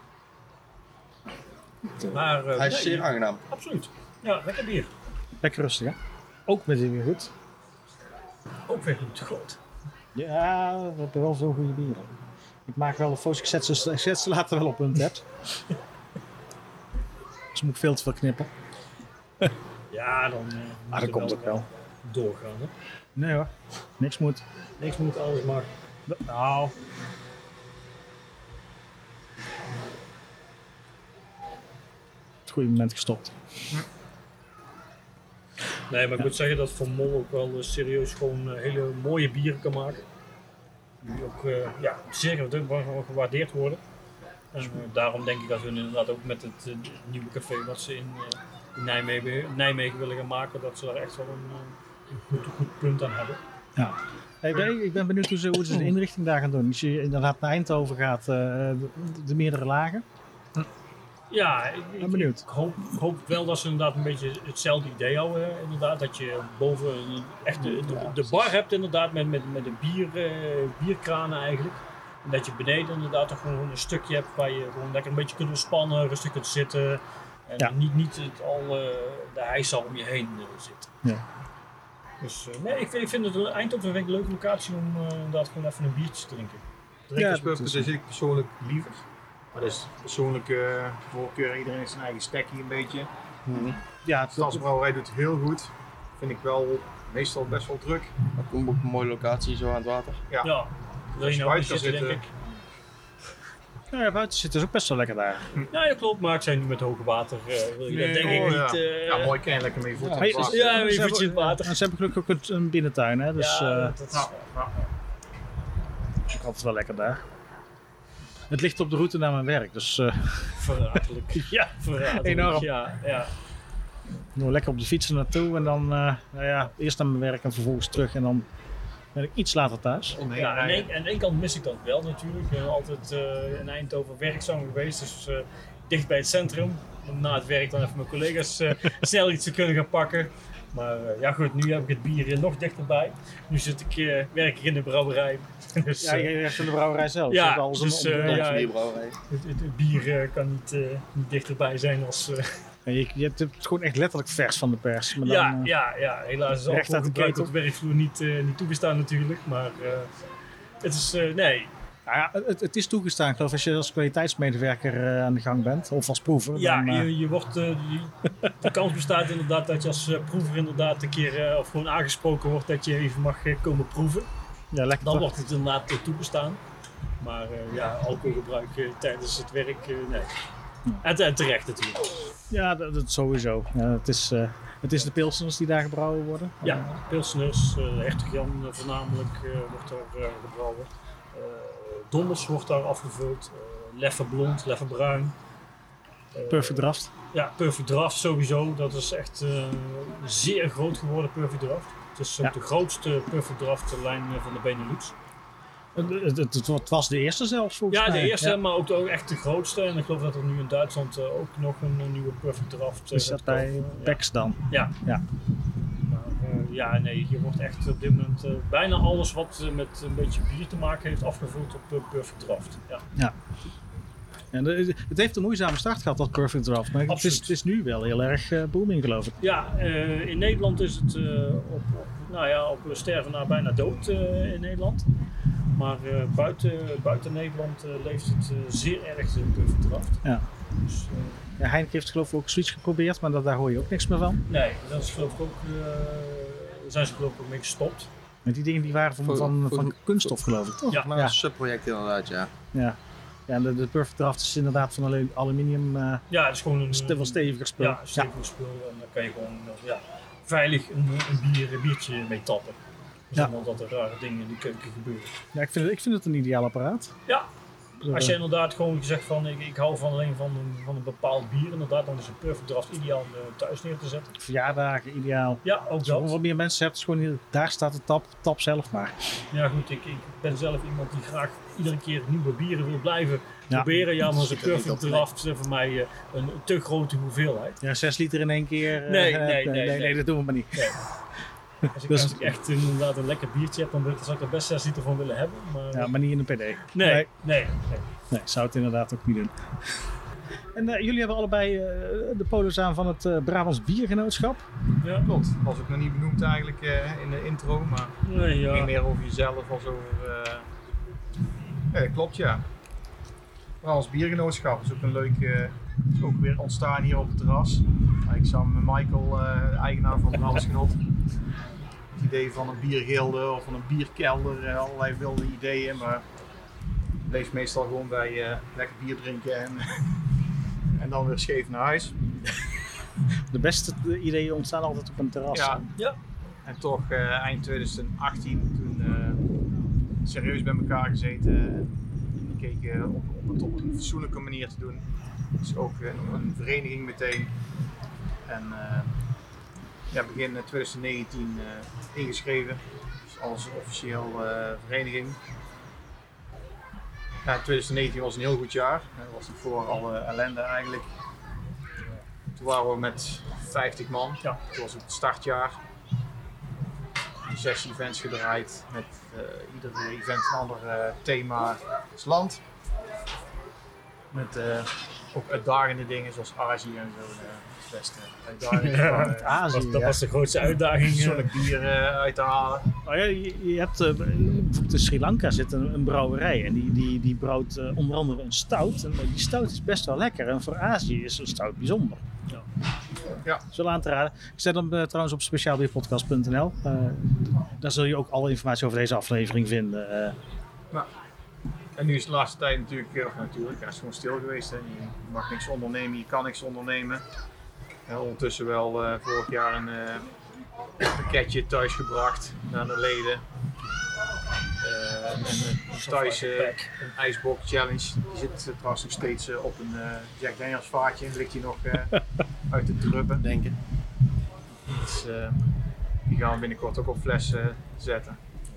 Maar, uh, hij is nee, zeer aangenaam. Absoluut. Ja, lekker bier. Lekker rustig, hè? Ook met weer goed. Ook weer goed. God. Ja, we hebben wel veel goede bieren. Ik maak wel een foto's. Ik zet ze, ik zet ze later wel op Untappd. Dus moet ik veel te veel knippen. Ja, dan uh, Maar dat komt ook wel. Doorgaan, hè? Nee hoor, niks moet. Niks moet, alles mag. Nou. Het goede moment gestopt. Nee, maar ik moet zeggen dat Van Mol ook wel uh, serieus gewoon uh, hele mooie bieren kan maken. Die ook uh, ja, zeer gewaardeerd worden. En uh, daarom denk ik dat we inderdaad ook met het uh, nieuwe café wat ze in, uh, in Nijmegen, Nijmegen willen gaan maken, dat ze daar echt wel een, uh, een goed, goed punt aan hebben. Ja. Hey, ben, ik ben benieuwd hoe ze, hoe ze de inrichting daar gaan doen. Als je inderdaad naar Eindhoven gaat, uh, de, de meerdere lagen. Ja, ik, ben benieuwd. ik hoop, hoop wel dat ze inderdaad een beetje hetzelfde idee houden. Inderdaad, dat je boven echt de, de, de bar hebt inderdaad met, met, met de bier, uh, bierkranen eigenlijk. En dat je beneden inderdaad toch gewoon een stukje hebt waar je gewoon lekker een beetje kunt ontspannen, rustig kunt zitten. En Ja. niet, niet het al uh, de hijsal om je heen uh, zit. Ja. Dus uh, nee, ik vind, ik vind het een Eindhoven vind ik een leuke locatie om uh, inderdaad gewoon even een biertje te drinken. Drinkerspub, daar zit ik persoonlijk liever. Maar dat is persoonlijke uh, voorkeur. Iedereen heeft zijn eigen stekkie een beetje. Ja, De het, Stadsbrouwerij doet het heel goed. Vind ik wel meestal best wel druk. Ook een mooie locatie zo aan het water. Ja. Ja, wil Als je je nou buiten zitten, kan denk zitten. ik. nou ja, buiten zitten is ook best wel lekker daar. Ja, dat klopt, maar ik zei nu met hoge water. Uh, wil je dat denk oh, ik ja. niet. Uh, Ja, mooi kan je lekker mee voeten. Hey, op het is- water. Ja, maar je ze voetje in hebben- het water. En ze hebben gelukkig ook een- een binnentuin, hè? Dus ja, uh, dat is, Ja, ja. ik had het wel lekker daar. Het ligt op de route naar mijn werk, dus uh, verraderlijk. Ja, verraderlijk. Enorm. Ja, ja. nog lekker op de fiets er naartoe en dan uh, nou ja, eerst naar mijn werk en vervolgens terug en dan ben ik iets later thuis. Omheen Ja, aan rijden. één- aan de ene kant mis ik dat wel natuurlijk. Ik ben altijd uh, in Eindhoven werkzaam geweest, dus uh, dicht bij het centrum. Om na het werk dan even mijn collega's uh, snel iets te kunnen gaan pakken. Maar uh, ja goed, nu heb ik het bier uh, nog dichterbij. Nu zit ik, uh, werk ik in de brouwerij. dus, Ja, uh, je hebt in de brouwerij zelf. Ja, Je hebt alles dus, om- om- uh, om- ja, bierbrouwerij. het, het, het bier uh, kan niet, uh, niet dichterbij zijn als... Uh, En je, je hebt het gewoon echt letterlijk vers van de pers. Maar dan, ja, uh, ja, ja, helaas is recht uit de alcoholgebruik ketel. op de werkvloer niet, uh, niet toegestaan natuurlijk. Maar uh, het is, uh, nee, nou ja, het, het is toegestaan, ik geloof, als je als kwaliteitsmedewerker uh, aan de gang bent, of als proever. ja, dan, uh, je, je wordt, uh, je- de kans bestaat inderdaad dat je als uh, proever inderdaad een keer, uh, of gewoon aangesproken wordt dat je even mag uh, komen proeven. ja, lekker Dan toch? wordt het inderdaad uh, toegestaan. Maar uh, ja, alcoholgebruik uh, tijdens het werk, uh, nee. En, en terecht natuurlijk. Ja, dat, dat sowieso. Ja, het, is, uh, het is de pilsners die daar gebrouwen worden. Ja, pilsners, uh, Hertog Jan uh, voornamelijk uh, wordt daar uh, gebrouwen. Uh, Donders wordt daar afgevuld. Uh, Leffe blond, Leffe bruin. Uh, Perfect draft. Ja, Perfect Draft sowieso. Dat is echt uh, zeer groot geworden, Perfect Draft. Het is ook Ja. de grootste Perfect Draft lijn uh, van de Benelux. Het, het, het, het was de eerste zelfs volgens Ja, mij. de eerste, Ja. maar ook, de, ook echt de grootste. En ik geloof dat er nu in Duitsland uh, ook nog een, een nieuwe Perfect Draft uh, Is dat gaat bij komen. Ja. Bex dan? Ja. Ja. Maar, uh, ja, nee, je wordt echt op dit moment uh, bijna alles wat uh, met een beetje bier te maken heeft afgevuld op uh, Perfect Draft. Ja. En de- het heeft een moeizame start gehad, dat Perfect Draft. Maar het is, Absoluut. het is nu wel heel erg uh, booming, geloof ik. Ja, uh, in Nederland is het uh, op, op, nou ja, op sterven na bijna dood uh, in Nederland. Maar uh, buiten, buiten Nederland uh, leeft het uh, zeer erg de Perfect Draft. Ja. Dus, uh, Ja, Heineken heeft geloof ik ook zoiets geprobeerd, maar dat, daar hoor je ook niks meer van. nee, dat is geloof ik ook, uh, daar zijn ze geloof ik ook mee gestopt. Maar die dingen die waren van, Voor- van, voor- van kunststof, geloof ik, toch? Ja. Maar Ja. een subproject inderdaad, ja. Ja, ja en de, de Perfect Draft is inderdaad van alu- aluminium, uh, Ja, het is gewoon een, st- wel steviger spul. ja, stevig spul. En dan kan je gewoon uh, ja, veilig een, een, bier, een biertje mee tappen. Zonder dat er rare dingen in de keuken gebeuren. Ja, ik vind, het, ik vind het een ideaal apparaat. Ja, Dus, als je uh, inderdaad gewoon zegt van ik, ik hou van alleen van een, van een bepaald bier, inderdaad, dan is een Perfect Draft ideaal om uh, thuis neer te zetten. verjaardagen, ideaal. Ja, ook Als je gewoon dat. wat meer mensen hebt, is gewoon hier, daar staat de tap, tap zelf maar. Ja goed, ik, ik ben zelf iemand die graag iedere keer nieuwe bieren wil blijven Ja. proberen. Ja, dan is een Zit er niet Perfect op, Draft uh, voor mij uh, een te grote hoeveelheid. Ja, zes liter in één keer. uh, Nee, uh, nee, nee, nee, nee. dat doen we maar niet. Nee. Als ik, Dus- als ik echt uh, inderdaad een lekker biertje heb, dan wil ik- zou ik er best zes liter van willen hebben. Maar, Ja, maar niet in een P D. nee, nee. nee, nee. Nee, zou het inderdaad ook niet doen. En uh, jullie hebben allebei uh, de polo's aan van het uh, Brabants Biergenootschap. Ja. Klopt, was ook nog niet benoemd eigenlijk uh, in de intro, maar Nee, niet ja. meer over jezelf als over... Uh... Ja, klopt ja. Brabants Biergenootschap is ook een leuk uh, is ook weer ontstaan hier op het terras. Ik samen met Michael, uh, de eigenaar van Brabants Genot. Het idee van een biergilde of van een bierkelder, uh, allerlei wilde ideeën, maar het bleef meestal gewoon bij uh, lekker bier drinken en, en dan weer scheef naar huis. De beste ideeën ontstaan altijd op een terras. Ja. Ja. En toch uh, eind twintig achttien toen uh, serieus bij elkaar gezeten en gekeken om, om het op een fatsoenlijke manier te doen. Dus ook uh, een vereniging meteen. En uh, ja, begin twintig negentien uh, ingeschreven, dus als officieel uh, vereniging. Ja, twintig negentien was een heel goed jaar, dat was voor alle ellende eigenlijk. Toen waren we met vijftig man, ja. Toen was het startjaar. Zes events gedraaid, met uh, ieder event een ander uh, thema als land. Met uh, ook uitdagende dingen zoals Azië en zo. Uh, het beste uitdaging. Ja, van, uh, Azië, dat, dat ja. was de grootste uitdaging. Zonnig bier uh, uit te halen. Oh ja, je, je hebt uh, bijvoorbeeld in Sri Lanka zit een, een brouwerij en die, die, die brouwt uh, onder andere een stout. En die stout is best wel lekker en voor Azië is een stout bijzonder. Ja. Ja. Dat is wel aan te raden. Ik zet hem uh, trouwens op speciaalbierpodcast punt n l. Uh, daar zul je ook alle informatie over deze aflevering vinden. Uh. Nou, en nu is de laatste tijd natuurlijk, of natuurlijk, hij is gewoon stil geweest. Hè. Je mag niks ondernemen, je kan niks ondernemen. Ja, ondertussen wel uh, vorig jaar een uh, pakketje thuis gebracht naar de leden. Uh, en uh, thuis uh, een ijsbox challenge. Die zit uh, trouwens nog steeds uh, op een uh, Jack Daniels vaatje en ligt hij nog uh, uit te druppen. Denken. Dus, uh, die gaan we binnenkort ook op flessen uh, zetten.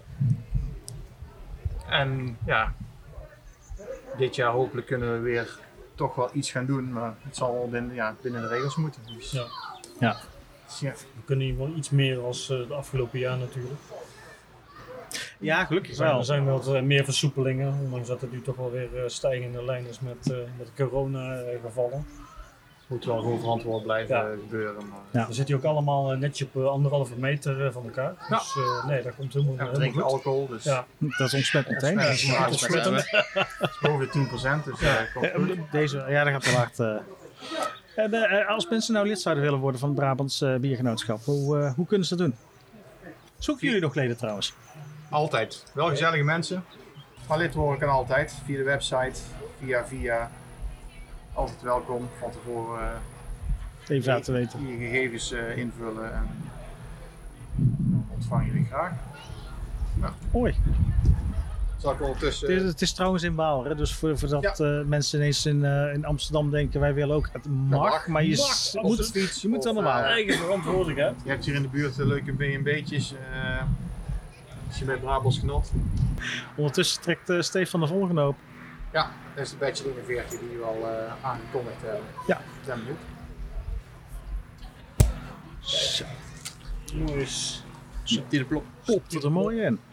En ja, dit jaar hopelijk kunnen we weer toch wel iets gaan doen, maar het zal wel binnen, ja, binnen de regels moeten. Dus, ja. Ja. Dus, ja. We kunnen hier wel iets meer als uh, de afgelopen jaar natuurlijk. Ja, gelukkig Er zijn, wel. er zijn wat uh, meer versoepelingen, ondanks dat het nu toch wel weer uh, stijgende lijn is met, uh, met corona uh, gevallen. Moet wel gewoon verantwoord blijven Ja. gebeuren. Maar... Ja. Dan zit hij ook allemaal uh, netjes op uh, anderhalve meter uh, van elkaar. Ja. Dus uh, nee, dat komt helemaal, Ja, we helemaal drinken goed. alcohol, dus Ja. Dat ontsmet meteen. ja, Ja. is maar uitsmetten. Het is boven de tien procent, dus ja. uh, komt Eh, goed. Deze, ja, dat gaat wel hard. Uh. En, uh, als mensen nou lid zouden willen worden van het Brabants uh, Biergenootschap, hoe, uh, hoe kunnen ze dat doen? Zoeken jullie nog leden trouwens? Altijd. Wel gezellige mensen. Maar lid worden kan altijd. Via de website, via via. Altijd welkom. Van tevoren uh, Even laten weten. je gegevens uh, invullen en dan ontvang je die graag. Mooi. Zal ik ondertussen... Het is, het is trouwens in Waal, hè? Dus voor, voordat Ja. uh, mensen ineens in, uh, in Amsterdam denken wij willen ook, het mag, mag. maar je, Mag. s- Op moet, de fiets je moet of, dan naar Waal. uh, Eigen verantwoordelijkheid. Je hebt hier in de buurt uh, leuke B en B'tjes. Uh, als je bij Brabants Genot. Ondertussen trekt uh, Stefan de volgende op. Ja, dat is de badge eenenveertig die we al uh, aangekondigd hebben. Ja. Ik ben benieuwd. Zo, Jongens. Zit die de plop. popt het er mooi in.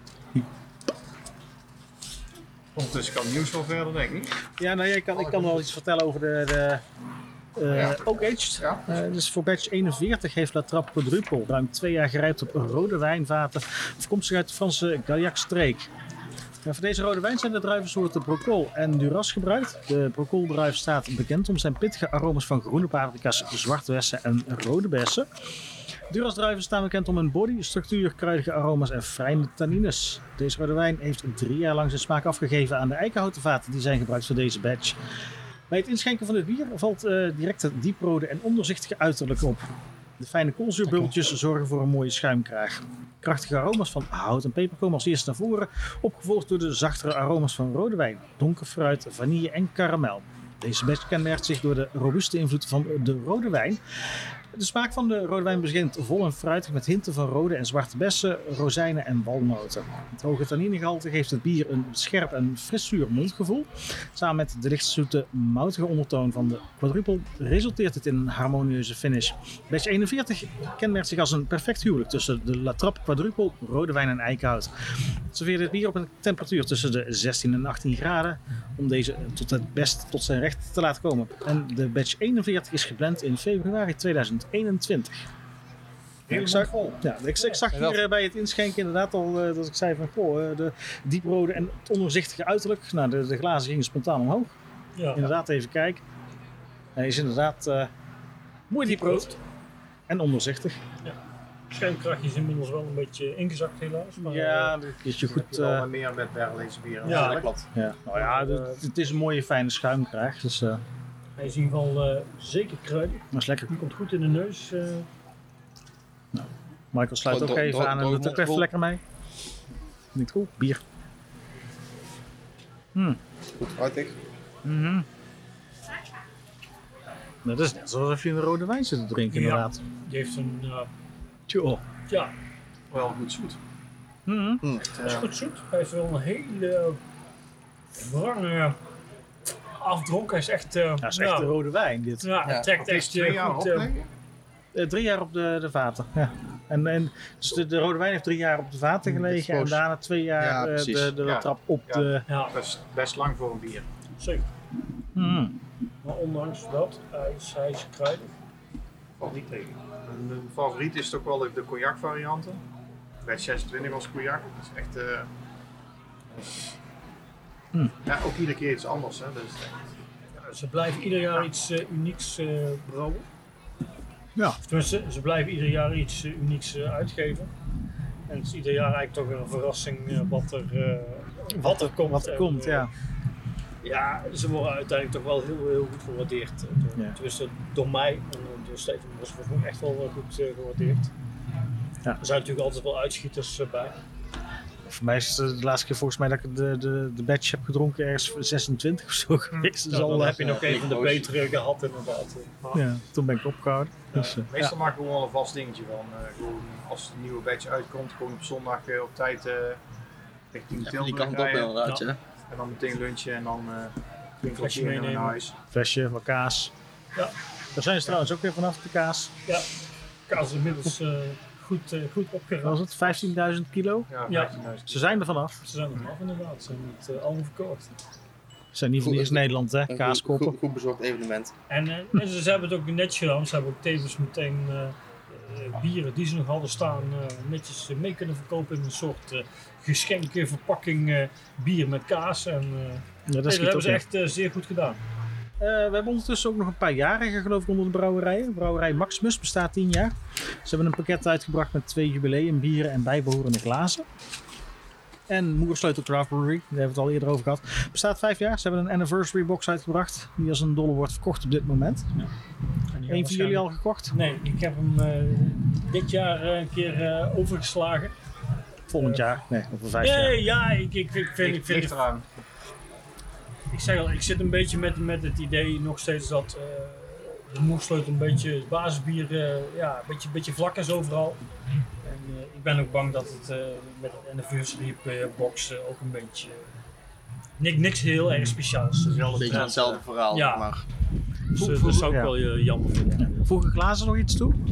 Ondertussen kan het nieuws wel verder, denk ik. Ja, nou ja, ik kan, ik kan wel iets vertellen over de, de uh, Ja. Oak Aged. Ja. Uh, dus voor batch eenenveertig heeft La Trappe Quadruple ruim twee jaar gerijpt op rode wijnvaten, afkomstig uit de Franse Gaillac-streek. Ja, voor deze rode wijn zijn de druivensoorten Brocol en Duras gebruikt. De Brocol-druif staat bekend om zijn pittige aromas van groene paprika's, zwarte bessen en rode bessen. Duras-druiven staan bekend om hun body, structuur, kruidige aroma's en fijne tannines. Deze rode wijn heeft drie jaar lang zijn smaak afgegeven aan de eikenhouten vaten die zijn gebruikt voor deze batch. Bij het inschenken van dit bier valt uh, direct het dieprode en onderzichtige uiterlijk op. De fijne koolzuurbubbeltjes zorgen voor een mooie schuimkraag. Krachtige aroma's van hout en peper komen als eerste naar voren, opgevolgd door de zachtere aroma's van rode wijn, donker fruit, vanille en karamel. Deze batch kenmerkt zich door de robuuste invloed van de rode wijn. De smaak van de rode wijn begint vol en fruitig met hinten van rode en zwarte bessen, rozijnen en walnoten. Het hoge tanninegehalte geeft het bier een scherp en friszuur mondgevoel. Samen met de lichtzoete, moutige ondertoon van de quadruple resulteert het in een harmonieuze finish. Batch eenenveertig kenmerkt zich als een perfect huwelijk tussen de La Trappe Quadruple, rode wijn en eikenhout. Serveer dit bier op een temperatuur tussen de zestien en achttien graden om deze tot het best tot zijn recht te laten komen. En de batch eenenveertig is geblend in februari tweeduizend eenentwintig. Ik zag, ja, ik, ik zag hier uh, bij het inschenken inderdaad al uh, dat ik zei van goh, uh, de dieprode en het onderzichtige uiterlijk. Nou, de, de glazen gingen spontaan omhoog. Ja. Inderdaad, even kijken. Hij is inderdaad uh, mooi dieprood en onderzichtig. Ja. Schuimkrachtje is inmiddels wel een beetje ingezakt helaas. Maar, ja, dat is je goed. Uh, uh, meer met Berlijnse bieren. Ja, ja, klopt. Ja. Nou ja, uh, het, het is een mooie fijne schuimkraag. Dus, uh, hij is in ieder geval uh, zeker kruidig. Dat is lekker. Die komt goed in de neus. Uh. Nou, Michael sluit ook even aan en doet ook even lekker mee. Niet goed, bier. Hmm. Goed fruitig. Mm-hmm. Dat is net alsof je een rode wijn zit te drinken, ja, inderdaad. Die heeft een... Uh, Tjoh. Ja. Wel goed zoet. Mm-hmm. Mm. Hij is goed zoet. Hij heeft wel een hele wrange afdronk. Hij is echt... Uh, dat is echt nou, een rode wijn, dit. Ja, hij trekt echt twee jaar goed... Uh, uh, drie jaar op de, de vaten, ja. En, en, dus de, de rode wijn heeft drie jaar op de vaten gelegen en daarna twee jaar ja, uh, de, de ja. trap op ja. de... Ja, best, best lang voor een bier. Zeker. Mm. Maar ondanks dat, hij is, hij is kruidig. Valt niet tegen. Mijn favoriet is toch wel de, de cognac varianten. Bij zesentwintig was cognac. Dat is echt... Uh, is, mm. Ja, ook iedere keer iets anders. Hè. Dus, ja, ze blijven ieder jaar iets uh, unieks uh, brouwen. Ja. Tenminste, ze blijven ieder jaar iets uh, unieks uh, uitgeven. En het is ieder jaar eigenlijk toch een verrassing uh, wat, er, uh, wat er komt. Wat er komt, en, uh, ja. Ja, ze worden uiteindelijk toch wel heel, heel goed gewaardeerd. Uh, ja. Tenminste, door mij en door Steven was het volgens mij echt wel goed uh, gewaardeerd. Ja. Er zijn natuurlijk altijd wel uitschieters uh, bij. Voor mij is het de laatste keer volgens mij dat ik de, de, de batch heb gedronken ergens zesentwintig of zo geweest. Dus ja, dan heb je nog even de betere gehad inderdaad. Maar, ja, toen ben ik opgehouden. Ja, dus, uh, meestal ja. maken we wel een vast dingetje van. Uh, gewoon als de nieuwe batch uitkomt, gewoon op zondag uh, op tijd uh, richting ja, Tilburg die kant op inderdaad, ja. En dan meteen lunchen en dan uh, een flesje meenemen naar huis. Flesje, wat kaas. Ja. Daar zijn ze trouwens ook weer vanaf de kaas. Ja, kaas is inmiddels uh, goed, uh, goed opgeraakt. Was het vijftienduizend kilo? Ja, ja. vijftienduizend Ze zijn er vanaf. Ze zijn er vanaf inderdaad, ze zijn niet uh, al verkocht. Ze zijn niet van eerst Nederland, hè? Kaaskoppen. Goed, goed bezorgd evenement. En, uh, en ze, ze hebben het ook netjes gedaan. Ze hebben ook tevens meteen uh, uh, bieren die ze nog hadden staan uh, netjes uh, mee kunnen verkopen in een soort uh, geschenkenverpakking uh, bier met kaas. En, uh, ja, dat, nee, dat hebben ook, ze ja. echt uh, zeer goed gedaan. Uh, we hebben ondertussen ook nog een paar jarigen geloof ik onder de brouwerijen. Brouwerij Maximus bestaat tien jaar. Ze hebben een pakket uitgebracht met twee jubileumbieren en bijbehorende glazen. En Moersleutel Craft Brewery, daar hebben we het al eerder over gehad. Bestaat vijf jaar. Ze hebben een anniversary box uitgebracht. Die als een dolle wordt verkocht op dit moment. Ja. Eén van jullie al gekocht? Nee, ik heb hem uh, dit jaar uh, een keer uh, overgeslagen. Volgend uh, jaar? Nee, over vijf nee, jaar. Nee, ja, ik, ik, ik vind, ik vind het eraan. Ik zeg al, ik zit een beetje met, met het idee nog steeds dat uh, de Moersleutel een beetje het basisbier, uh, ja, een beetje, beetje vlak is overal. En uh, ik ben ook bang dat het uh, met de anniversary box uh, ook een beetje uh, niks, niks heel erg speciaals. Een beetje hetzelfde verhaal, ja. maar. Dus uh, dat zou ik ja. wel uh, jammer vinden. Ja. Voegen glazen nog iets toe?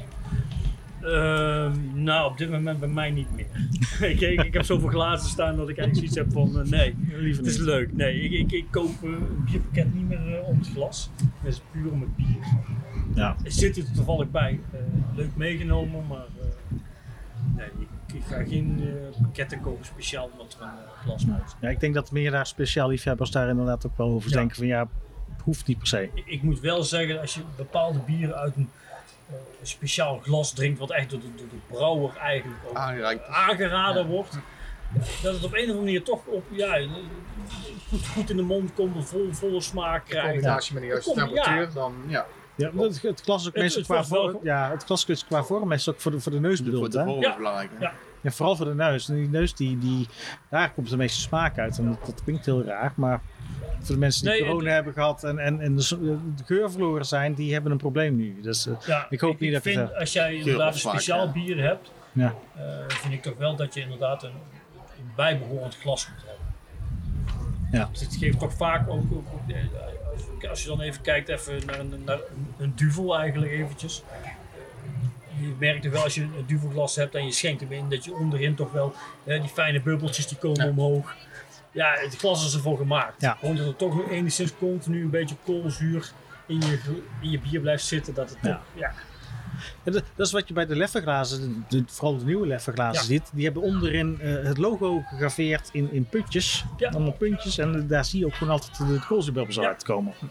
Uh, nou, op dit moment bij mij niet meer. ik, ik, ik heb zoveel glazen staan dat ik eigenlijk zoiets heb van uh, nee, liever het is niet. leuk. Nee, ik, ik, ik koop uh, een bierpakket niet meer uh, om het glas. Het is puur om het bier. Ja. Er zit er toevallig bij. Uh, leuk meegenomen, maar uh, nee, ik, ik ga geen uh, pakketten kopen speciaal omdat er een uh, glas bij is. Ja, ik denk dat meer daar speciaal liefhebbers daar inderdaad ook wel over ja. denken van ja, hoeft niet per se. Ik, ik moet wel zeggen, als je bepaalde bieren uit een Uh, speciaal glas drinkt wat echt door de, door de brouwer eigenlijk ook Aangereikt. aangeraden ja. wordt. Dat het op een of andere manier toch op, ja, goed, goed in de mond komt, een vol, volle smaak krijgt. In combinatie met de juiste temperatuur, ja. dan ja. Ja, het, het glas is ook meestal qua vorm. Ja, het glas is qua vorm is ook voor de, voor de neus bedoeld. Voor de vorm is ja. belangrijk. Hè? Ja. Ja, vooral voor de neus. En die neus, die, die, daar komt de meeste smaak uit. En dat, dat klinkt heel raar, maar voor de mensen die nee, corona het, hebben gehad en, en, en de, de geur verloren zijn, die hebben een probleem nu. Dus uh, ja, ik hoop ik, niet ik dat vind, het... Als jij inderdaad een speciaal ja. bier hebt, ja. uh, vind ik toch wel dat je inderdaad een, een bijbehorend glas moet hebben. Ja. Dus het geeft toch vaak ook, ook, ook als je dan even kijkt even naar een, naar een duvel eigenlijk eventjes. Je merkt toch wel als je een duvelglas hebt en je schenkt hem in, dat je onderin toch wel hè, die fijne bubbeltjes die komen ja. omhoog. Ja, het glas is ervoor gemaakt. Ja. Gewoon dat er toch enigszins continu een beetje koolzuur in je, in je bier blijft zitten. Dat het toch, ja. Ja. Ja, dat, dat is wat je bij de leffenglazen, de, vooral de nieuwe leffenglazen ja. ziet. Die hebben onderin uh, het logo gegraveerd in, in puntjes. Ja. Allemaal puntjes. En daar zie je ook gewoon altijd de koolzuurbubbels ja. uitkomen.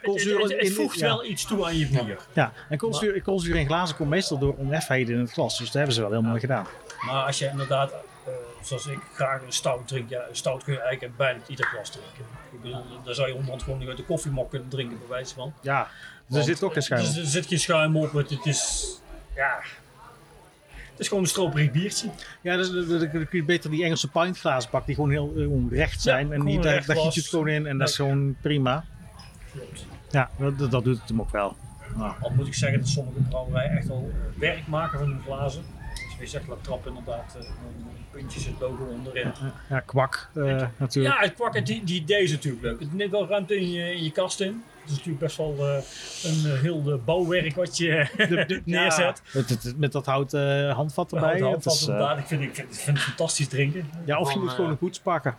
koolzuur het, het, het in- voegt ja. wel iets toe aan je bier. Ja, en koolzuur, koolzuur in glazen komt meestal door oneffenheden in het glas. Dus dat hebben ze wel heel mooi gedaan. Maar als je inderdaad, uh, zoals ik, graag een stout drink, ja, een stout kun je eigenlijk in bijna ieder glas drinken. Ik bedoel, daar zou je onderhand gewoon niet uit de koffiemok kunnen drinken, bij wijze van. Ja, er Want, zit ook geen schuim Er, op. er zit geen schuim op, het, het is, ja, het is gewoon een stroperig biertje. Ja, dus dan dan kun je beter die Engelse pintglazen pakken die gewoon heel eh, gewoon recht zijn. Ja, en gewoon die, een daar, recht daar giet je glas. het gewoon in en dat is gewoon prima. Klopt. Ja, dat, dat doet het hem ook wel. Nou, Al moet ik zeggen dat sommige brouwerijen echt wel uh, werk maken van hun glazen. Dus je zegt La Trappe inderdaad, uh, puntjes het logo onderin. ja, kwak eh, natuurlijk. Ja, het kwakken, die, die idee is natuurlijk leuk. Het neemt wel ruimte in je, in je kast in. Het is natuurlijk best wel uh, een uh, heel uh, bouwwerk wat je neerzet. Ja, met, het- met dat houten handvat erbij. Hout, hout, Het is, hout, eh, inderdaad. Ik vind, ik, vind, ik vind het fantastisch drinken. ja, of je Van, moet gewoon eh, een koets pakken.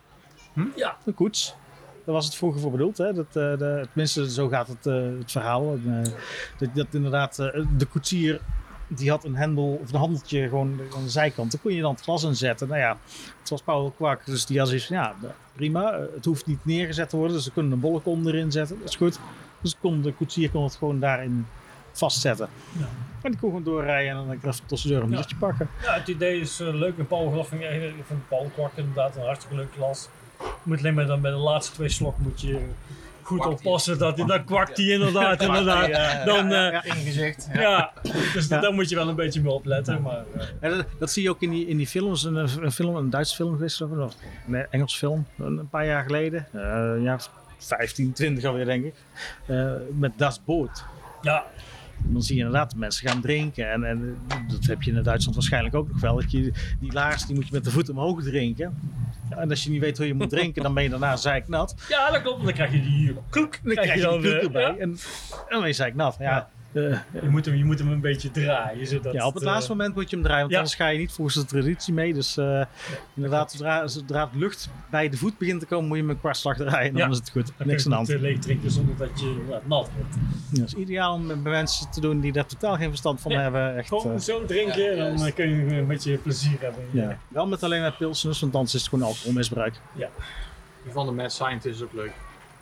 Ja, Een koets. Daar was het vroeger voor bedoeld. Hè? Dat, eh, de, tenminste, zo gaat het, eh, het verhaal. En, eh, dat, dat inderdaad eh, de koetsier die had een hendel of een handeltje gewoon aan de zijkant. Daar kon je dan het glas in zetten. Nou ja, het was Paul Kwak. Dus die had zoiets van, ja, prima. Eh, Het hoeft niet neergezet te worden. Dus we kunnen een bollekom erin zetten. Dat is goed. Dus kon de koetsier kon het gewoon daarin vastzetten. Ja. En die kon gewoon doorrijden en dan kan ik even tussendoor een Ja. biertje pakken. ja, het idee is uh, leuk. Een Paul glas vind ik, ik vind Paul Kwak inderdaad een hartstikke leuk glas. Je moet alleen maar dan bij de laatste twee slokken moet je goed Kwakt oppassen. Dat, dan kwakt hij inderdaad. inderdaad. Ja, Dan, uh, ja, in je gezicht. Ja. ja, dus Ja. daar moet je wel een beetje mee opletten. Maar, uh, Ja, dat, dat zie je ook in die, in die films. Een, een film, een Duitse film geweest, of een een Engels film, een, een paar jaar geleden. Uh, ja, vijftien, twintig alweer, denk ik. Uh, met Das Boot. ja, Dan zie je inderdaad mensen gaan drinken. En, en dat heb je in Duitsland waarschijnlijk ook nog wel. Dat je, die laars die moet je met de voet omhoog drinken. Ja, en als je niet weet hoe je moet drinken, dan ben je daarna zeiknat. ja, dat klopt. Dan krijg je die kloek. Dan krijg je die weer. kluk erbij. Ja. En, en dan ben je zeiknat. Ja, uh, Je moet, hem, je moet hem een beetje draaien. Zodat ja, op het uh, laatste moment moet je hem draaien, want ja. anders ga je niet volgens de traditie mee. Dus uh, inderdaad, zodra, zodra het lucht bij de voet begint te komen, moet je hem een kwartslag draaien en dan Ja. is het goed. Dan Niks aan kun de je hand. het leeg drinken zonder dat je inderdaad nat wordt. Ja, het is ideaal om met mensen te doen die daar totaal geen verstand van Ja, hebben. Echt, Gewoon uh, zo drinken Ja, en dan juist. uh, kun je een beetje plezier hebben. ja. Wel met alleen maar pilsners, want anders is het gewoon alcoholmisbruik. Die van de Mad Scientist is ook leuk.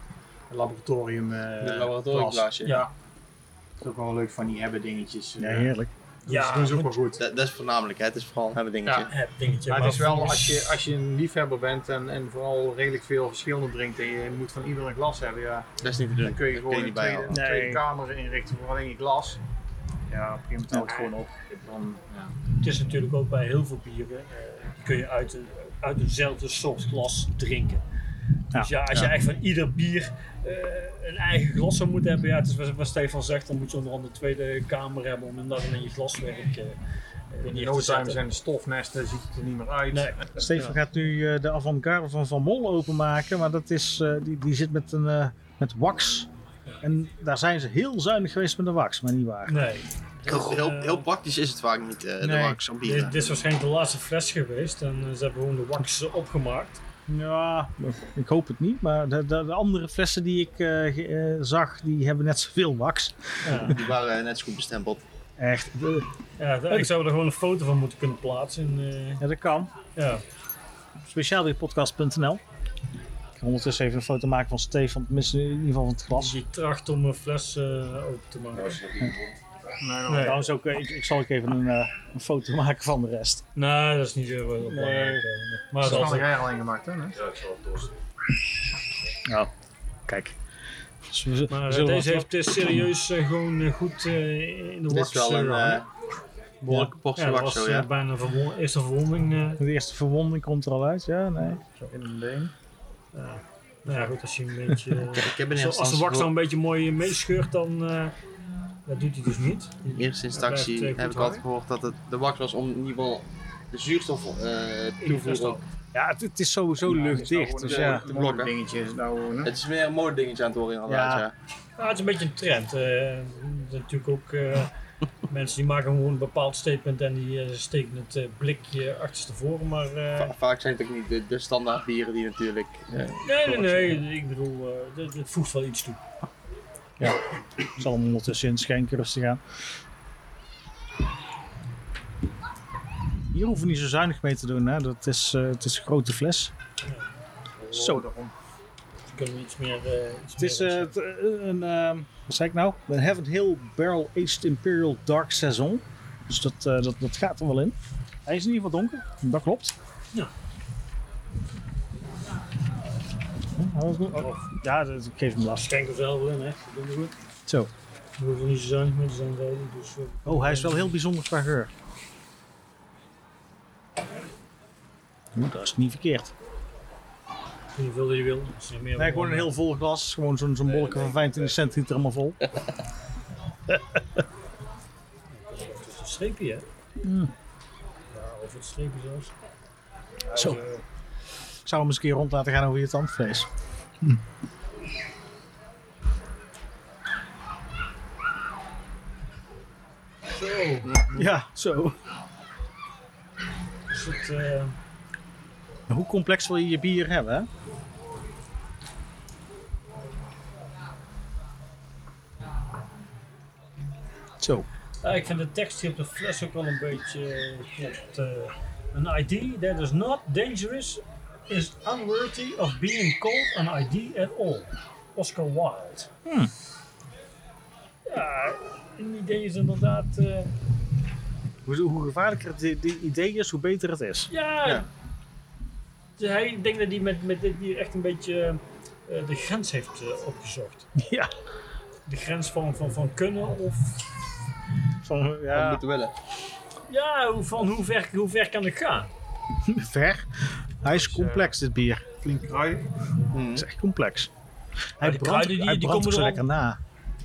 Een laboratorium. eh, Het laboratoriumglaasje. Ja, Dat is ook wel leuk van die hebben dingetjes. Ja, eh, heerlijk. Ja, dat doen ze ook wel goed. Dat, dat is voornamelijk, hè. Het is vooral een dingetje. Ja. het dingetje. Maar het is wel, volgens- als je, als je een liefhebber bent en, en vooral redelijk veel verschillende drinkt en je moet van ieder een glas hebben, ja, Dat is niet te dan doen. kun je Dat gewoon kun een je niet tweede, bijhouden. een tweede Nee. kamer inrichten voor alleen je glas. Ja, op een gegeven moment houdt het gewoon op. Dan, ja. Het is natuurlijk ook bij heel veel bieren, eh, die kun je uit, een- uit eenzelfde soort glas drinken. Dus ja, als je Ja. echt van ieder bier eh, een eigen glas zou moeten hebben, ja, het is wat- wat Stefan zegt, dan moet je onder andere een tweede kamer hebben om inderdaad in je glaswerk eh, In neer no te time zetten. zijn de stofnesten, ziet het er niet meer uit. Nee. Steven gaat nu uh, de avant-garde van Van Mol openmaken, maar dat is, uh, die, die zit met, een, uh, met wax. En daar zijn ze heel zuinig geweest met de wax, maar niet waar. Nee. Heel, heel, Eh, heel praktisch is het vaak niet, eh, de Nee. wax op Dit, bieren. dit is waarschijnlijk de laatste fles geweest en eh, ze hebben gewoon de wax eh, opgemaakt. Ja, ik hoop het niet, maar de, de, de andere flessen die ik uh, ge- uh, zag, die hebben net zoveel wax. Ja. Die waren eh, net zo goed bestempeld. Echt, uh, Ja, ik zou er gewoon een foto van moeten kunnen plaatsen. En, eh, ja, dat kan. ja. Speciaal bij podcast punt n l. Ik ga ondertussen even een foto maken van Stefan, tenminste in ieder geval van het glas. Die tracht om een fles eh, open te maken. Nee, nog Nee. Trouwens ook, uh, ik, ik zal ook even een, uh, een foto maken van de rest. Nee, dat is niet zo heel belangrijk. eh, Maar dat dat had is jij al ingemaakt, hè? Ja, ik zal het doorzetten. Nou, kijk. Dus we, we Maar eh, zullen deze wat- heeft eh, serieus eh, gewoon eh, goed eh, in de Dit wax is wel een eh, eh behoorlijke portie ja, dat wax was zo, eh, ja. bijna een verwo- eerste verwonding. eh. De eerste verwonding komt er al uit, ja, nee. Zo in een been. Nou ja, goed, als je een beetje... eh, Ik heb in zo- eerste als de wax instantie, dan een beetje mooi meescheurt, dan... eh, dat doet hij dus niet. in eerste instantie blijft, eh, heb goed ik altijd gehoord dat het de wax was om in ieder geval de zuurstof eh toevoegen. op- Ja, het, het is sowieso luchtdicht, dus ja. de blokken. Dingetje is nou gewoon, hè? Het is meer een mooi dingetje aan het worden inderdaad, Ja. ja. Ja, het is een beetje een trend. eh. Er zijn natuurlijk ook eh, mensen die maken gewoon een bepaald statement en die eh, steken het eh, blikje achterstevoren. Maar eh, Va- Vaak zijn het ook niet de, de standaard bieren die natuurlijk... eh, nee, nee, nee. Ik bedoel, eh, dit, dit voegt wel iets toe. Ja, ik zal hem ondertussen inschenken, rustig aan. Hier hoeven we niet zo zuinig mee te doen, hè. Dat is, uh, het is een grote fles. Zo. daarom. kunnen we iets meer... Uh, iets Het is meer uh, t- een, uh, wat zei ik nou? Een Heaven Hill Barrel Aged Imperial Dark Saison. Dus dat, uh, dat, dat gaat er wel in. Hij is in ieder geval donker, dat klopt. Ja. Oh, ja, dat geeft hem last. Schenk er zelf wel in, hè. Dat doen we goed. Zo. We hoeven niet zo zuinig mee te zijn, rijden, dus... Uh, Oh, hij is wel heel bijzonder qua geur. Oeh, dat is niet verkeerd. hoeveel je wil. Als je meer Nee, gewoon een heel vol glas. Gewoon zo'n zo'n bolletje van vijfentwintig centiliter allemaal vol. Het is een streepje, hè? Mm. Ja, over het streepje zelfs. Zo. Uh, Ik zou hem eens een keer rond laten gaan over je tandvlees. Hm. zo. Ja, zo. Is het... Uh, Hoe complex wil je je bier hebben, hè? Zo. Ja, ik vind de tekst hier op de fles ook wel een beetje klopt. Uh, an I D that is not dangerous is unworthy of being called an I D at all. Oscar Wilde. Hmm. Ja, een idee is inderdaad... Uh, Hoe, hoe gevaarlijker het i- idee is, hoe beter het is. ja, Ja. Dus hij, ik denk dat hij met, met dit hier echt een beetje uh, de grens heeft uh, opgezocht. Ja. De grens van, van, van kunnen of... Van, Dat ja, moeten willen. Ja, hoe- van hoe ver, hoe ver kan het gaan? ver. Hij is complex, dit bier. Flink kruidig. Het is echt complex. Hij die brandt, kruiden die- hij die brandt ook zo komen lekker na.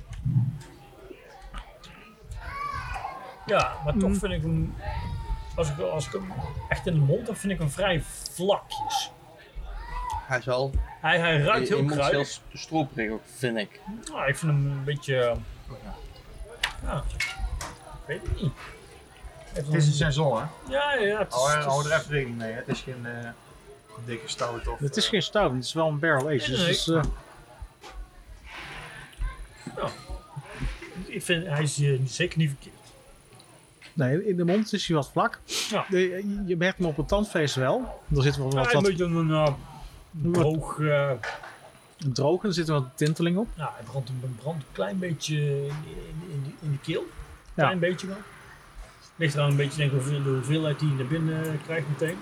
Ja, maar toch Mm. vind ik hem... Als ik, als ik hem echt in de mond heb, vind ik hem vrij vlakjes. Hij is wel Hij, hij ruikt heel in mond kruidig. heel st- stroperig ook, vind ik. Nou, ik vind hem een beetje... uh, ja, ik weet het niet. Heeft Het is een saison, hè? Ja, ja, het is... Hou er, het is- hou er even rekening mee. Hè? Het is geen uh, dikke stout of... Het is uh, geen stout, het is wel een barrel aged. Nee, Dus het is, eh, Ik vind, hij is uh, zeker niet verkeerd. nee, in de mond is hij wat vlak. Ja. De- je merkt hem op het tandvlees wel. Er zit wel Ja, wat, een wat beetje een uh, droog... Uh, droog, er zit wat tinteling op. ja, hij brandt een, brandt een klein beetje in, in, in, de, in de keel. Een Ja. klein beetje wel. Ligt eraan een beetje denk ik, hoeveel, de hoeveelheid die je naar binnen uh, krijgt meteen.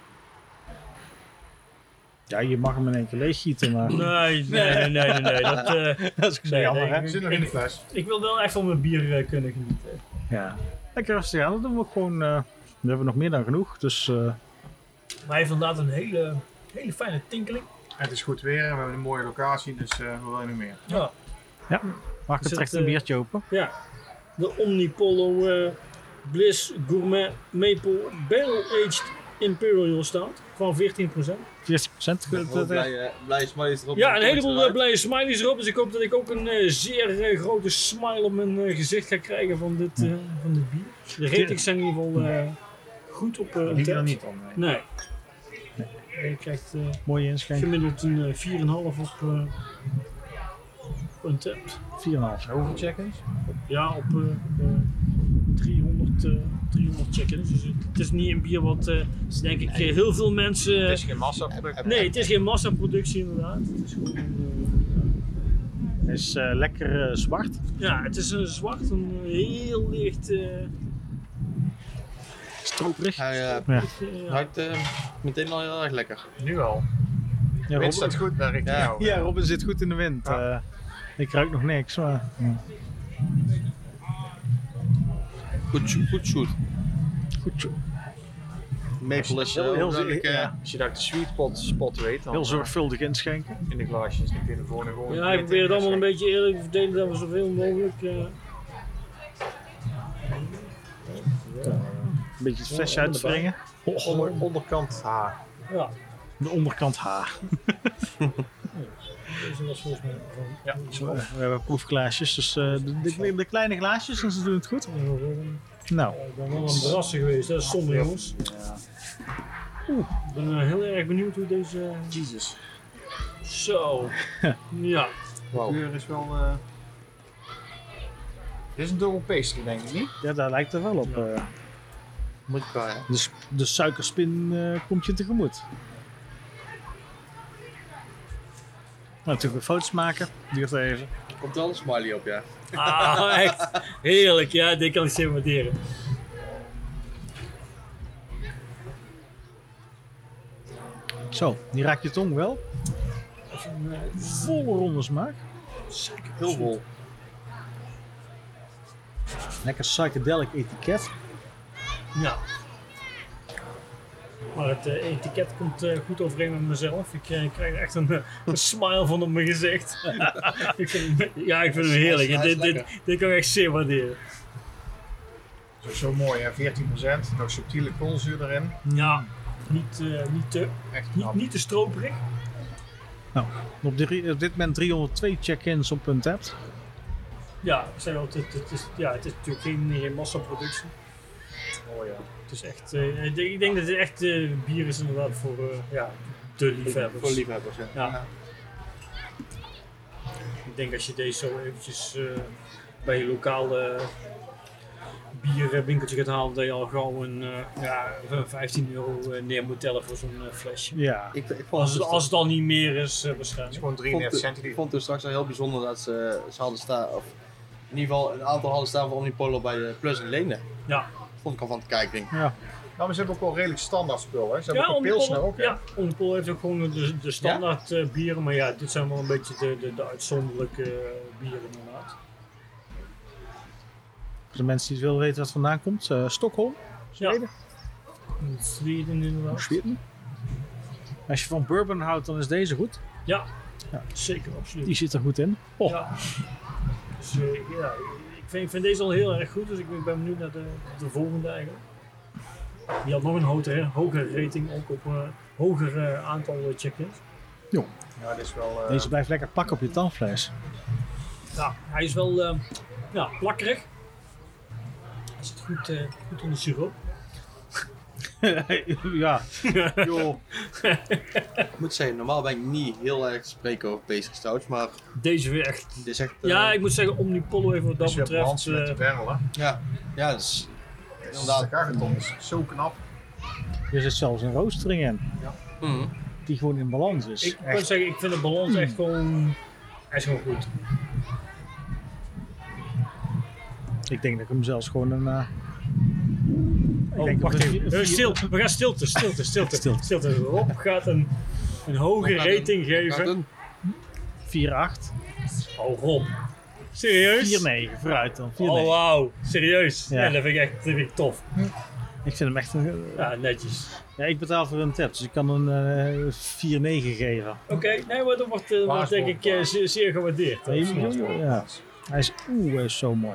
Ja, je mag hem in één keer leeggieten, maar Nee, nee, nee, nee, nee. nee. Dat, uh, dat is ook zo nee, jammer, nee, hè? Het zit nog in de fles. ik wil wel echt van mijn bier uh, kunnen genieten. Ja. Lekker rustig aan, dat doen we gewoon. eh, we hebben nog meer dan genoeg, dus eh, Maar hij heeft inderdaad een hele, hele fijne tinkeling. Het is goed weer en we hebben een mooie locatie, dus uh, we willen nog meer. Ja, mag ik Is het het, een eh, biertje open? ja. De Omnipollo uh, Bliss Gourmet Maple Barrel Aged Imperial Stout van veertien procent. veertig procent. Gewoon blij, uh, blij smileys erop. Ja, een heleboel uh, blije smileys erop. Dus ik hoop dat ik ook een uh, zeer uh, grote smile op mijn uh, gezicht ga krijgen van dit, uh, van dit bier. De ratings zijn in ieder geval uh, goed op uh, Liep er Untappd. niet om. Nee. Nee. Je krijgt uh, Mooie inschenk. gemiddeld een uh, vier komma vijf op uh, Untappd. vier komma vijf. Hoeveel check-ins? Ja, op uh, uh, driehonderd, uh, driehonderd check-ins. Dus het is niet een bier wat, uh, dus denk ik, uh, heel veel mensen... Het is geen massaproduct. nee, het is geen massaproductie inderdaad. Het is gewoon, uh, Hij is eh, lekker eh, zwart. ja, het is een zwart, een heel licht... Uh, Stroperig. Hij uh, Ja. uh, ruikt uh, meteen al heel erg lekker. Nu al. Ja, De wind Robin, staat goed naar richting Ja. jou. ja, Robin zit goed in de wind. Ja. Eh, ik ruik nog niks, maar... ja. Goed, shoot, goed shoot. Goed zo. Maple is Heel- uh, heel- duidelijk, uh, ja. Als je daar de sweet spot, spot weet, dan Heel uh, zorgvuldig inschenken. in de glaasjes, dan kun je er gewoon gewoon... ja, ik probeer het allemaal een beetje eerlijk te verdelen dat we zoveel mogelijk... Uh, Een beetje het flesje uit te wringen. Onder, onderkant H. ja, De onderkant H. deze was volgens mij van... Ja, Zo, we hebben proefglaasjes, dus eh, de, de, de kleine glaasjes, en ze doen het goed. Nou, Ik ben wel een verrassing geweest, dat is zonde jongens. Oeh, ik ben uh, heel erg benieuwd hoe deze... Jesus. Zo. Ja. De Wow. geur is wel... Uh... Dit is een dubbel pastry, denk ik niet? ja, daar lijkt het wel op. eh. Moet ik wel, ja. de, sp- de suikerspin eh, komt je tegemoet. Natuurlijk foto's maken, duurt even. Er komt wel een smiley op, ja. Ah, echt heerlijk. Ja, dit kan ik zeer waarderen. Zo, die raakt je tong wel. Een, uh, Volle ronde smaak. Heel vol. Lekker psychedelic etiket. Ja. Maar het uh, etiket komt uh, goed overeen met mezelf. Ik uh, krijg echt een, uh, een smile van op mijn gezicht. ik vind hem, ja, ik vind hem heerlijk. Hij is- hij is dit, dit, dit kan ik echt zeer waarderen. Zo, zo mooi, hè? veertien procent. Nog subtiele koolzuur erin. Ja, niet, uh, niet, te, Echt niet, knap. niet te stroperig. Nou, op, drie, op dit moment driehonderdtwee check-ins op Untappd. Ja, ik zei al, het, het, het is, ja, het is natuurlijk geen, geen massaproductie. Oh, ja. Het is echt, uh, ik, denk, ik denk dat het echt uh, bier is inderdaad voor uh, ja, de liefhebbers. Voor liefhebbers, ja. Ja. Ik denk als je deze zo eventjes uh, bij je lokale bierwinkeltje gaat halen, dat je al gauw een uh, ja, vijftien euro uh, neer moet tellen voor zo'n uh, flesje. Ja. Ik, ik vond Als het, het, als het al niet meer is, uh, Het is waarschijnlijk. gewoon ik vond, drieëndertig het- ik centiliter. vond het straks al heel bijzonder dat ze, ze hadden staan, of in ieder geval een aantal hadden staan van Omnipolo bij de Plus in Lenen. Ja, Vond ik al van het kijken. Ja. Nou, maar ze hebben ook wel redelijk standaard spul, hè? Ze hebben ja ook een pilsner Omnipol ook, hè? ja, Omnipol heeft ook gewoon de, de standaard uh, bieren, maar ja, dit zijn wel een beetje de, de, de uitzonderlijke uh, bieren inderdaad. Voor de mensen die willen weten wat vandaan komt. Uh, Stockholm, Zweden. In Zweden inderdaad. Zweden. Als je van bourbon houdt, dan is deze goed. Ja, Ja. zeker, absoluut. Die zit er goed in. Oh. Ja. Dus, uh, ja, ik vind, ik vind deze al heel erg goed, dus ik ben benieuwd naar de, de volgende eigenlijk. Die had nog een hogere, hogere rating, ook op een uh, hoger uh, aantal uh, check-ins. Jong. Ja, dit is wel... uh, Deze blijft lekker pakken op je tandvlees. Ja, hij is wel uh, ja, plakkerig. Hij zit goed, uh, goed in de siroop. Ja. Joh. Ik moet zeggen, normaal ben ik niet heel erg te spreken over pastry stouts, maar Deze weer echt. dit is echt... uh, Ja, ik moet zeggen, Omnipollo even wat dat dus je hebt betreft. Hans met de Uh, barrel, hè? ja, ja, dus Inderdaad. De karton is zo knap. Er zit zelfs een roostering in. mm, Die gewoon in balans is. ik Echt. moet zeggen, ik vind de balans echt gewoon. Hij is gewoon goed. Ik denk dat ik hem zelfs gewoon een... Uh, Oh, denk wacht dat het even. vier- Eh, Stil, we gaan stilte, stilte, stilte. Stilte. stilte. Rob gaat een, een hoge Wat gaat rating gaat geven. doen? vier acht. Oh, Rob. Serieus? vier negen. Vooruit dan. vier Oh, negen. wauw. Serieus? Ja. Ja. Dat vind ik echt dat vind ik tof. Ik vind hem echt... Een, Ja, netjes. ja, ik betaal voor een tap, dus ik kan een uh, vier negen geven. Oké, nee, maar dat wordt, uh, wordt denk ik uh, zeer, zeer gewaardeerd. Nee, Absoluut. ja. Hij is, oeh, hij is zo mooi.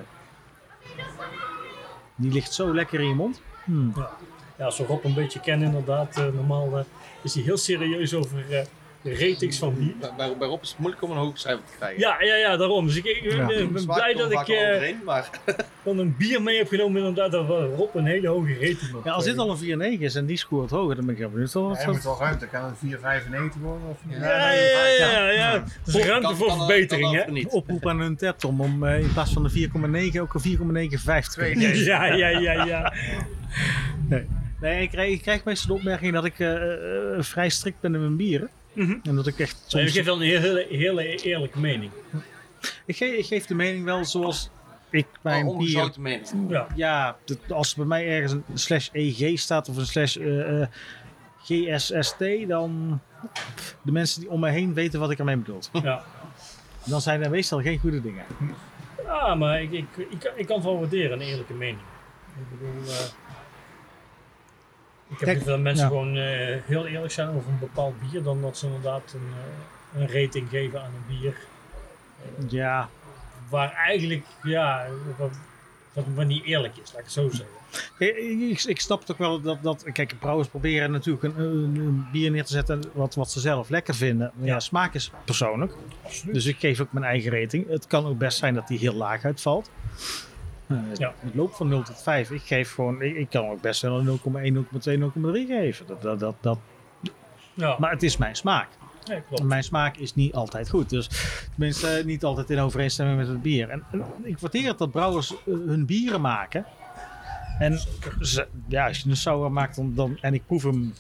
Die ligt zo lekker in je mond. Hmm. Ja, als we Rob een beetje kennen inderdaad, uh, normaal uh, is hij heel serieus over uh, de ratings van bier. Bij, bij, bij Rob is het moeilijk om een hoog cijfer te krijgen. Ja, ja, ja, daarom. Dus ik, ik Ja. ben, ben Smaak blij komt dat ik vaak wel uh, overeen, maar van een bier mee heb genomen inderdaad dat we Rob een hele hoge rating op. Ja, als dit al een vier negen is en die scoort hoger, dan ben ik heel benieuwd. Wat, Ja, je moet wel ruimte. Kan het een vier vijfennegentig worden? Of niet? Ja, ja, ja, ja, ja. Er is ruimte kan- voor kan- verbetering, kan hè? over niet. oproep aan hun tap om, om uh, in plaats van de vier komma negen ook een vier komma negenenvijftig te geven. Ja, ja, ja, ja. Nee, nee ik, krijg, ik krijg meestal de opmerking dat ik uh, uh, vrij strikt ben in mijn bieren. Mhm. En dat ik echt Maar je soms... geeft wel een hele, hele eerlijke mening. Ik, ge, ik geef de mening wel zoals ik bij oh, een bier... ongezouten mening. Ja. Ja, dat- als er bij mij ergens een slash E G staat of een slash uh, uh, G S S T, dan de mensen die om mij heen weten wat ik ermee bedoel. Ja. Dan zijn er meestal geen goede dingen. Ja, maar ik, ik, ik, kan- ik kan het wel waarderen, een eerlijke mening. Ik bedoel, uh, ik heb Kijk, liever dat mensen ja. gewoon uh, heel eerlijk zijn over een bepaald bier, dan dat ze inderdaad een, uh, een rating geven aan een bier. Ja, Waar eigenlijk, ja, wat, wat, wat niet eerlijk is, laat ik het zo zeggen. ik, ik, ik snap toch wel dat, dat kijk, brouwers proberen natuurlijk een, een, een bier neer te zetten wat, wat ze zelf lekker vinden. Maar ja, Ja. smaak is persoonlijk. Absoluut. Dus ik geef ook mijn eigen rating. Het kan ook best zijn dat die heel laag uitvalt. Uh, Ja. Het loopt van nul tot vijf. Ik geef gewoon, ik, ik kan ook best wel een nul komma één, nul komma twee, nul komma drie geven. Dat, dat, dat, dat. ja, Maar het is mijn smaak. nee, klopt. En mijn smaak is niet altijd goed. Dus tenminste niet altijd in overeenstemming met het bier. En, en ik waardeer het dat brouwers uh, hun bieren maken. En ze, ja, als je een sour maakt dan, dan, en ik proef hem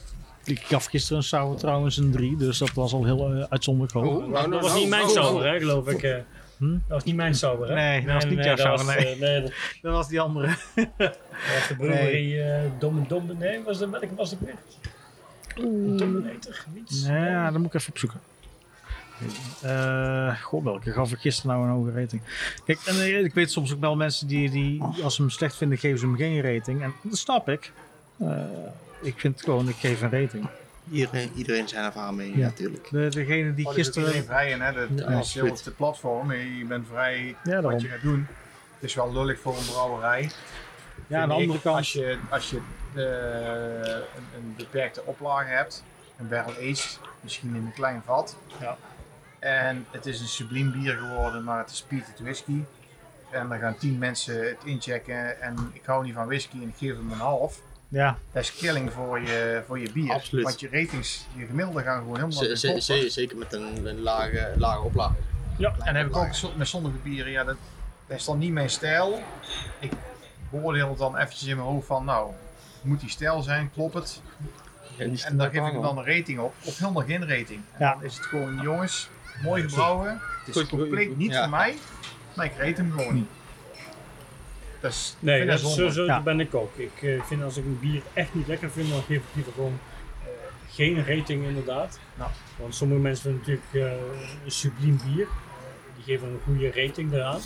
ik gaf gisteren een sour trouwens een drie, dus dat was al heel uh, uitzonderlijk hoog. Oh, nou, Dat was niet mijn sour, hè, geloof ik. Uh, Hm? Dat was niet mijn sour, hè? Nee, dat was niet jouw dat sour, was, nee. uh, nee, dat Dat was die andere. was de brewery uh, Domme Domme. Nee, was de, welke was het weer? Dominator, iets. Nee, ja, dat moet ik even opzoeken. Uh, goh, welke gaf ik gisteren nou een hoge rating? Kijk, en uh, ik weet soms ook wel mensen die, die als ze hem slecht vinden, geven ze hem geen rating. En dat snap ik. Uh, ik vind het gewoon, ik geef een rating. Iedereen, iedereen zijn ervaar mee, Ja. natuurlijk. De, degene die Oh, dus gisteren... iedereen vrij in, hè? De, Ja, als je absoluut. op de platform, je bent vrij Ja, daarom. wat je gaat doen. Het is wel lullig voor een brouwerij. Ja, aan de Vind andere ik, kant... Als je, als je uh, een, een beperkte oplage hebt, een barrel aged, misschien in een klein vat. Ja. En het is een subliem bier geworden, maar het is peated whisky. En dan gaan tien mensen het inchecken en ik hou niet van whisky en ik geef hem een half. Ja, Dat is killing voor je, voor je bier. Absoluut. Want je ratings, je gemiddelde gaan gewoon helemaal Z- naar de z- kop. z- Zeker met een, een lage, lage oplage. Ja, En dan heb ik ook so- met sommige bieren, ja, dat, dat is dan niet mijn stijl. Ik beoordeel het dan eventjes in mijn hoofd van, nou, moet die stijl zijn, klopt het? En daar geef ik dan een rating op, of helemaal geen rating. En Ja. dan is het gewoon, jongens, mooi gebrouwen. Het is Goed, goed, compleet goed. niet Ja. voor mij, maar ik rate hem gewoon niet. Dat is, nee, ik dat vind is, zonde. zo, zo Ja. ben ik ook. Ik uh, vind als ik een bier echt niet lekker vind, dan geef ik liever gewoon uh, geen rating inderdaad. Nou. Want sommige mensen vinden natuurlijk uh, een subliem bier. Die geven een goede rating eraan.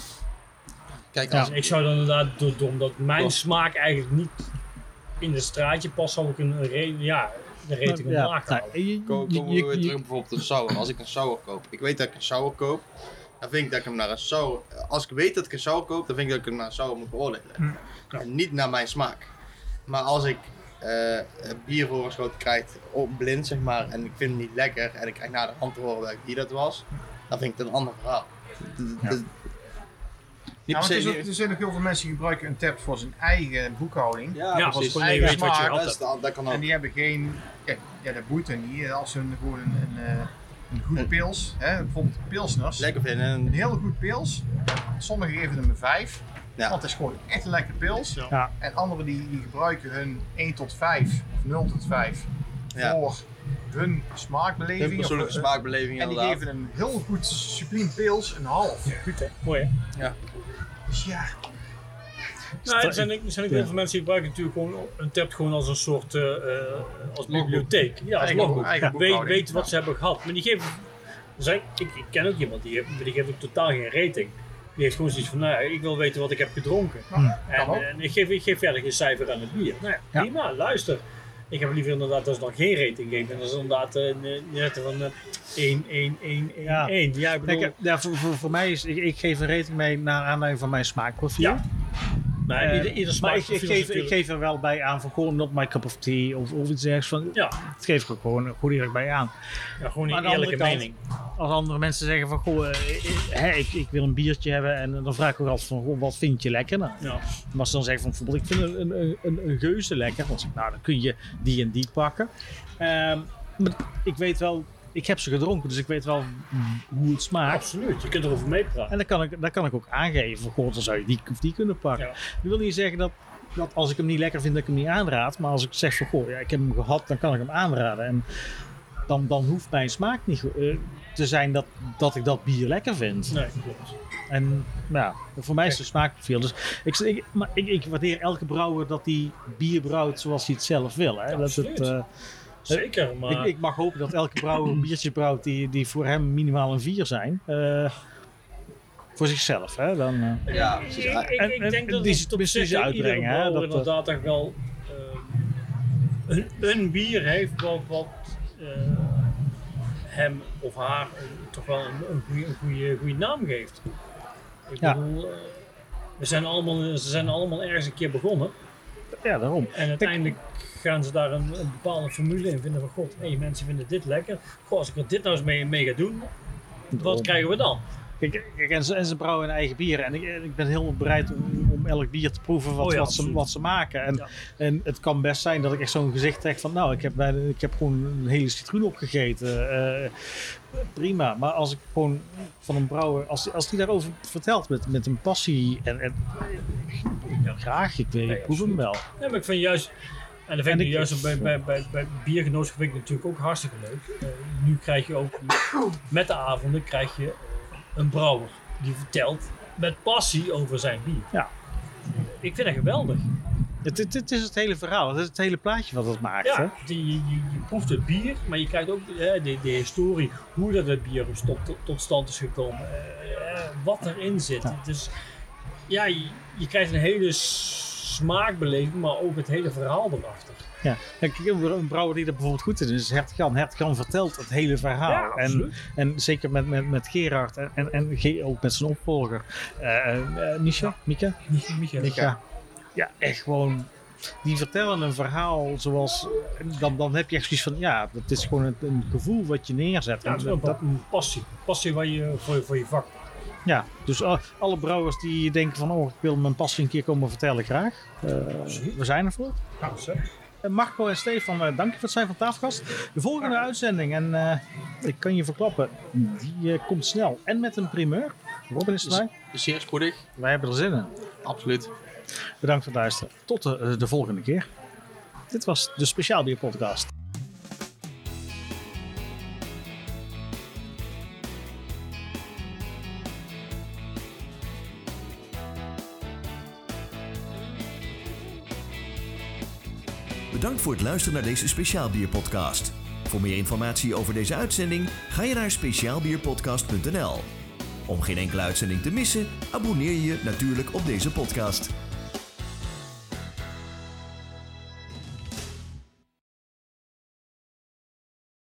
Kijk, Ja. als, Dus ik zou dan inderdaad, do- do- omdat mijn Klopt. smaak eigenlijk niet in het straatje past, zou ik een, een ra- ja, de rating ja. omlaag Nou, houden. je- ko- je- komen we je- weer je- terug bijvoorbeeld een sour. Als ik een sour koop, ik weet dat ik een sour koop, dan vind ik dat ik hem naar een sour... Als ik weet dat ik een sour koop, dan vind ik dat ik hem naar een sour moet beoordelen. Ja. En niet naar mijn smaak. Maar als ik uh, een bier voorgeschoten krijg, op blind zeg maar, en ik vind hem niet lekker, en ik krijg na de hand te horen welk bier dat was, dan vind ik het een ander verhaal. D- d- Ja, Niet maar per het is se- ook, er zijn ook heel veel mensen die gebruiken een tap voor zijn eigen boekhouding. Ja, Ja, precies. als je eigen weet wat je smaak, had. Dat, is de- dat kan ook. En die hebben geen, ja, ja dat boeit er niet. Als ze een, gewoon een, een, eh, een goed pils, hè, bijvoorbeeld pilsners, Lekker vinden. een En, heel goed pils. Sommigen geven hem een vijf, ja. want het is gewoon echt een lekker pils. Ja. Ja. En anderen die, die gebruiken hun één tot vijf of nul tot vijf Ja. voor hun smaakbeleving. Hun persoonlijke of- smaakbeleving En die inderdaad. geven een heel goed subliem pils een half. Goed hè, mooi hè. Dus ja, Nou, er zijn, er zijn ook heel Ja. veel mensen die gebruiken natuurlijk gewoon een tap gewoon als een soort uh, uh, als bibliotheek. Ja, als Eigen- logboek. eigen Weet, boekhouding. weten wat ze hebben gehad. Maar die geven, er zijn, ik, ik ken ook iemand die, heeft- die geeft ook totaal geen rating. Die heeft gewoon zoiets van, nou, ik wil weten wat ik heb gedronken. nou, En, kan ook. en ik, geef, ik geef verder geen cijfer aan het bier. Nou ja, Ja. prima, luister. Ik heb liever inderdaad dat ze dan geen rating geven. En dat is inderdaad uh, net van uh, één, één, één, één, Ja. één. Ja, ik bedoel, Kijk, ja, voor, voor, voor mij is, ik, ik geef een rating mee naar aanleiding van mijn smaakprofiel. Ja. nou, Eh, ieder, ieder maar ik, ik, smaakprofiel is geef, ik natuurlijk- geef er wel bij aan van gewoon not my cup of tea of, of iets dergelijks. Van, Ja, dat geef ik ook gewoon goed eerlijk bij aan. ja, gewoon Maar een aan de eerlijke andere mening. Als andere mensen zeggen van goh, eh, ik, hè, ik, ik wil een biertje hebben en dan vraag ik ook altijd van goh, wat vind je lekker? Nou, Ja. maar als ze dan zeggen van bijvoorbeeld ik vind een, een, een, een geuze lekker, dan zeg ik nou dan kun je die en die pakken. Ehm, maar ik weet wel, ik heb ze gedronken dus ik weet wel hoe het smaakt. Absoluut, je kunt erover meepraten. En dan kan ik, dan kan ik ook aangeven van goh, dan zou je die of die kunnen pakken. Ja. Dat wil niet zeggen dat, dat als ik hem niet lekker vind dat ik hem niet aanraad. Maar als ik zeg van goh, ja, ik heb hem gehad, dan kan ik hem aanraden. En dan, dan hoeft mijn smaak niet uh, te zijn dat, dat ik dat bier lekker vind. Nee, klopt. En nou, voor mij is het smaakprofiel. Dus ik, ik, maar ik, ik waardeer elke brouwer dat hij bier brouwt zoals hij het zelf wil. Hè? Dat het, Absoluut. uh, Zeker, maar... ik, ik mag hopen dat elke brouwer een biertje brouwt die, die voor hem minimaal een vier zijn. Uh, voor zichzelf. Hè? Dan, uh, Ja, ik, precies. ik, ik, En- ik en- denk en dat die- het op die zich ze iedere uitbrengen, hè, brouwer dat- inderdaad echt wel uh, een, een bier heeft wat, wat uh, hem of haar een- toch wel een, een, goede, een goede, goede naam geeft. Ik Ja. bedoel, uh, we zijn allemaal, ze zijn allemaal ergens een keer begonnen ja, daarom. en uiteindelijk gaan ze daar een, een bepaalde formule in vinden van god, hey, mensen vinden dit lekker. Goh, als ik er dit nou eens mee, mee ga doen, wat krijgen we dan? Kijk, kijk, en, ze, en ze brouwen hun eigen bier. En ik, ik ben heel bereid om, om elk bier te proeven wat, Oh ja, wat, ze, absoluut. wat ze maken. En, Ja. en het kan best zijn dat ik echt zo'n gezicht trek van... Nou, ik heb, bij de, ik heb gewoon een hele citroen opgegeten. Uh, prima. Maar als ik gewoon van een brouwer... Als, als die daarover vertelt met, met een passie en... en ja, graag, ik, weet, ik Nee, proef hem wel. Ja, maar ik vind juist, En dat vind ik En ik- juist bij, bij, bij, bij biergenootschap vind ik natuurlijk ook hartstikke leuk. Uh, nu krijg je ook, met de avonden krijg je een brouwer die vertelt met passie over zijn bier. Ja. Ik vind dat geweldig. Het, het, het is het hele verhaal, het is het hele plaatje wat het maakt. Hè? Ja, die, je, je, je proeft het bier, maar je krijgt ook eh, de, de historie, hoe dat het bier tot, tot, tot stand is gekomen, eh, wat erin zit. Ja. Dus ja, je, je krijgt een hele smaakbeleving, maar ook het hele verhaal erachter. Ja. Kijk, een brouwer die er bijvoorbeeld goed in is, is Hertgan. Hertgan vertelt het hele verhaal. Ja, en, absoluut. en zeker met, met, met Gerard en, en, en Ge- ook met zijn opvolger, uh, uh, Misha, Mika? Mich- Michael. Mika. Ja, echt gewoon. Die vertellen een verhaal zoals. Dan, dan heb je echt zoiets van. Ja, het is gewoon een, een gevoel wat je neerzet. Ja, het is wel dat, een passie. Passie waar je, voor, voor je vak. ja, dus uh, alle brouwers die denken van. Oh, ik wil mijn passie een keer komen vertellen, graag. Uh, we zijn ervoor. Ja, zo. Marco en Stefan, uh, dank je voor het zijn van tafelgast. De volgende uitzending, en uh, ik kan je verklappen, die uh, komt snel. En met een primeur. Robin is erbij. Zeer spoedig. Wij hebben er zin in. Absoluut. Bedankt voor het luisteren. Tot de, uh, de volgende keer. Dit was de Speciaalbier Podcast. Bedankt voor het luisteren naar deze Speciaalbier-podcast. Voor meer informatie over deze uitzending ga je naar speciaalbierpodcast punt n l. Om geen enkele uitzending te missen, abonneer je natuurlijk op deze podcast.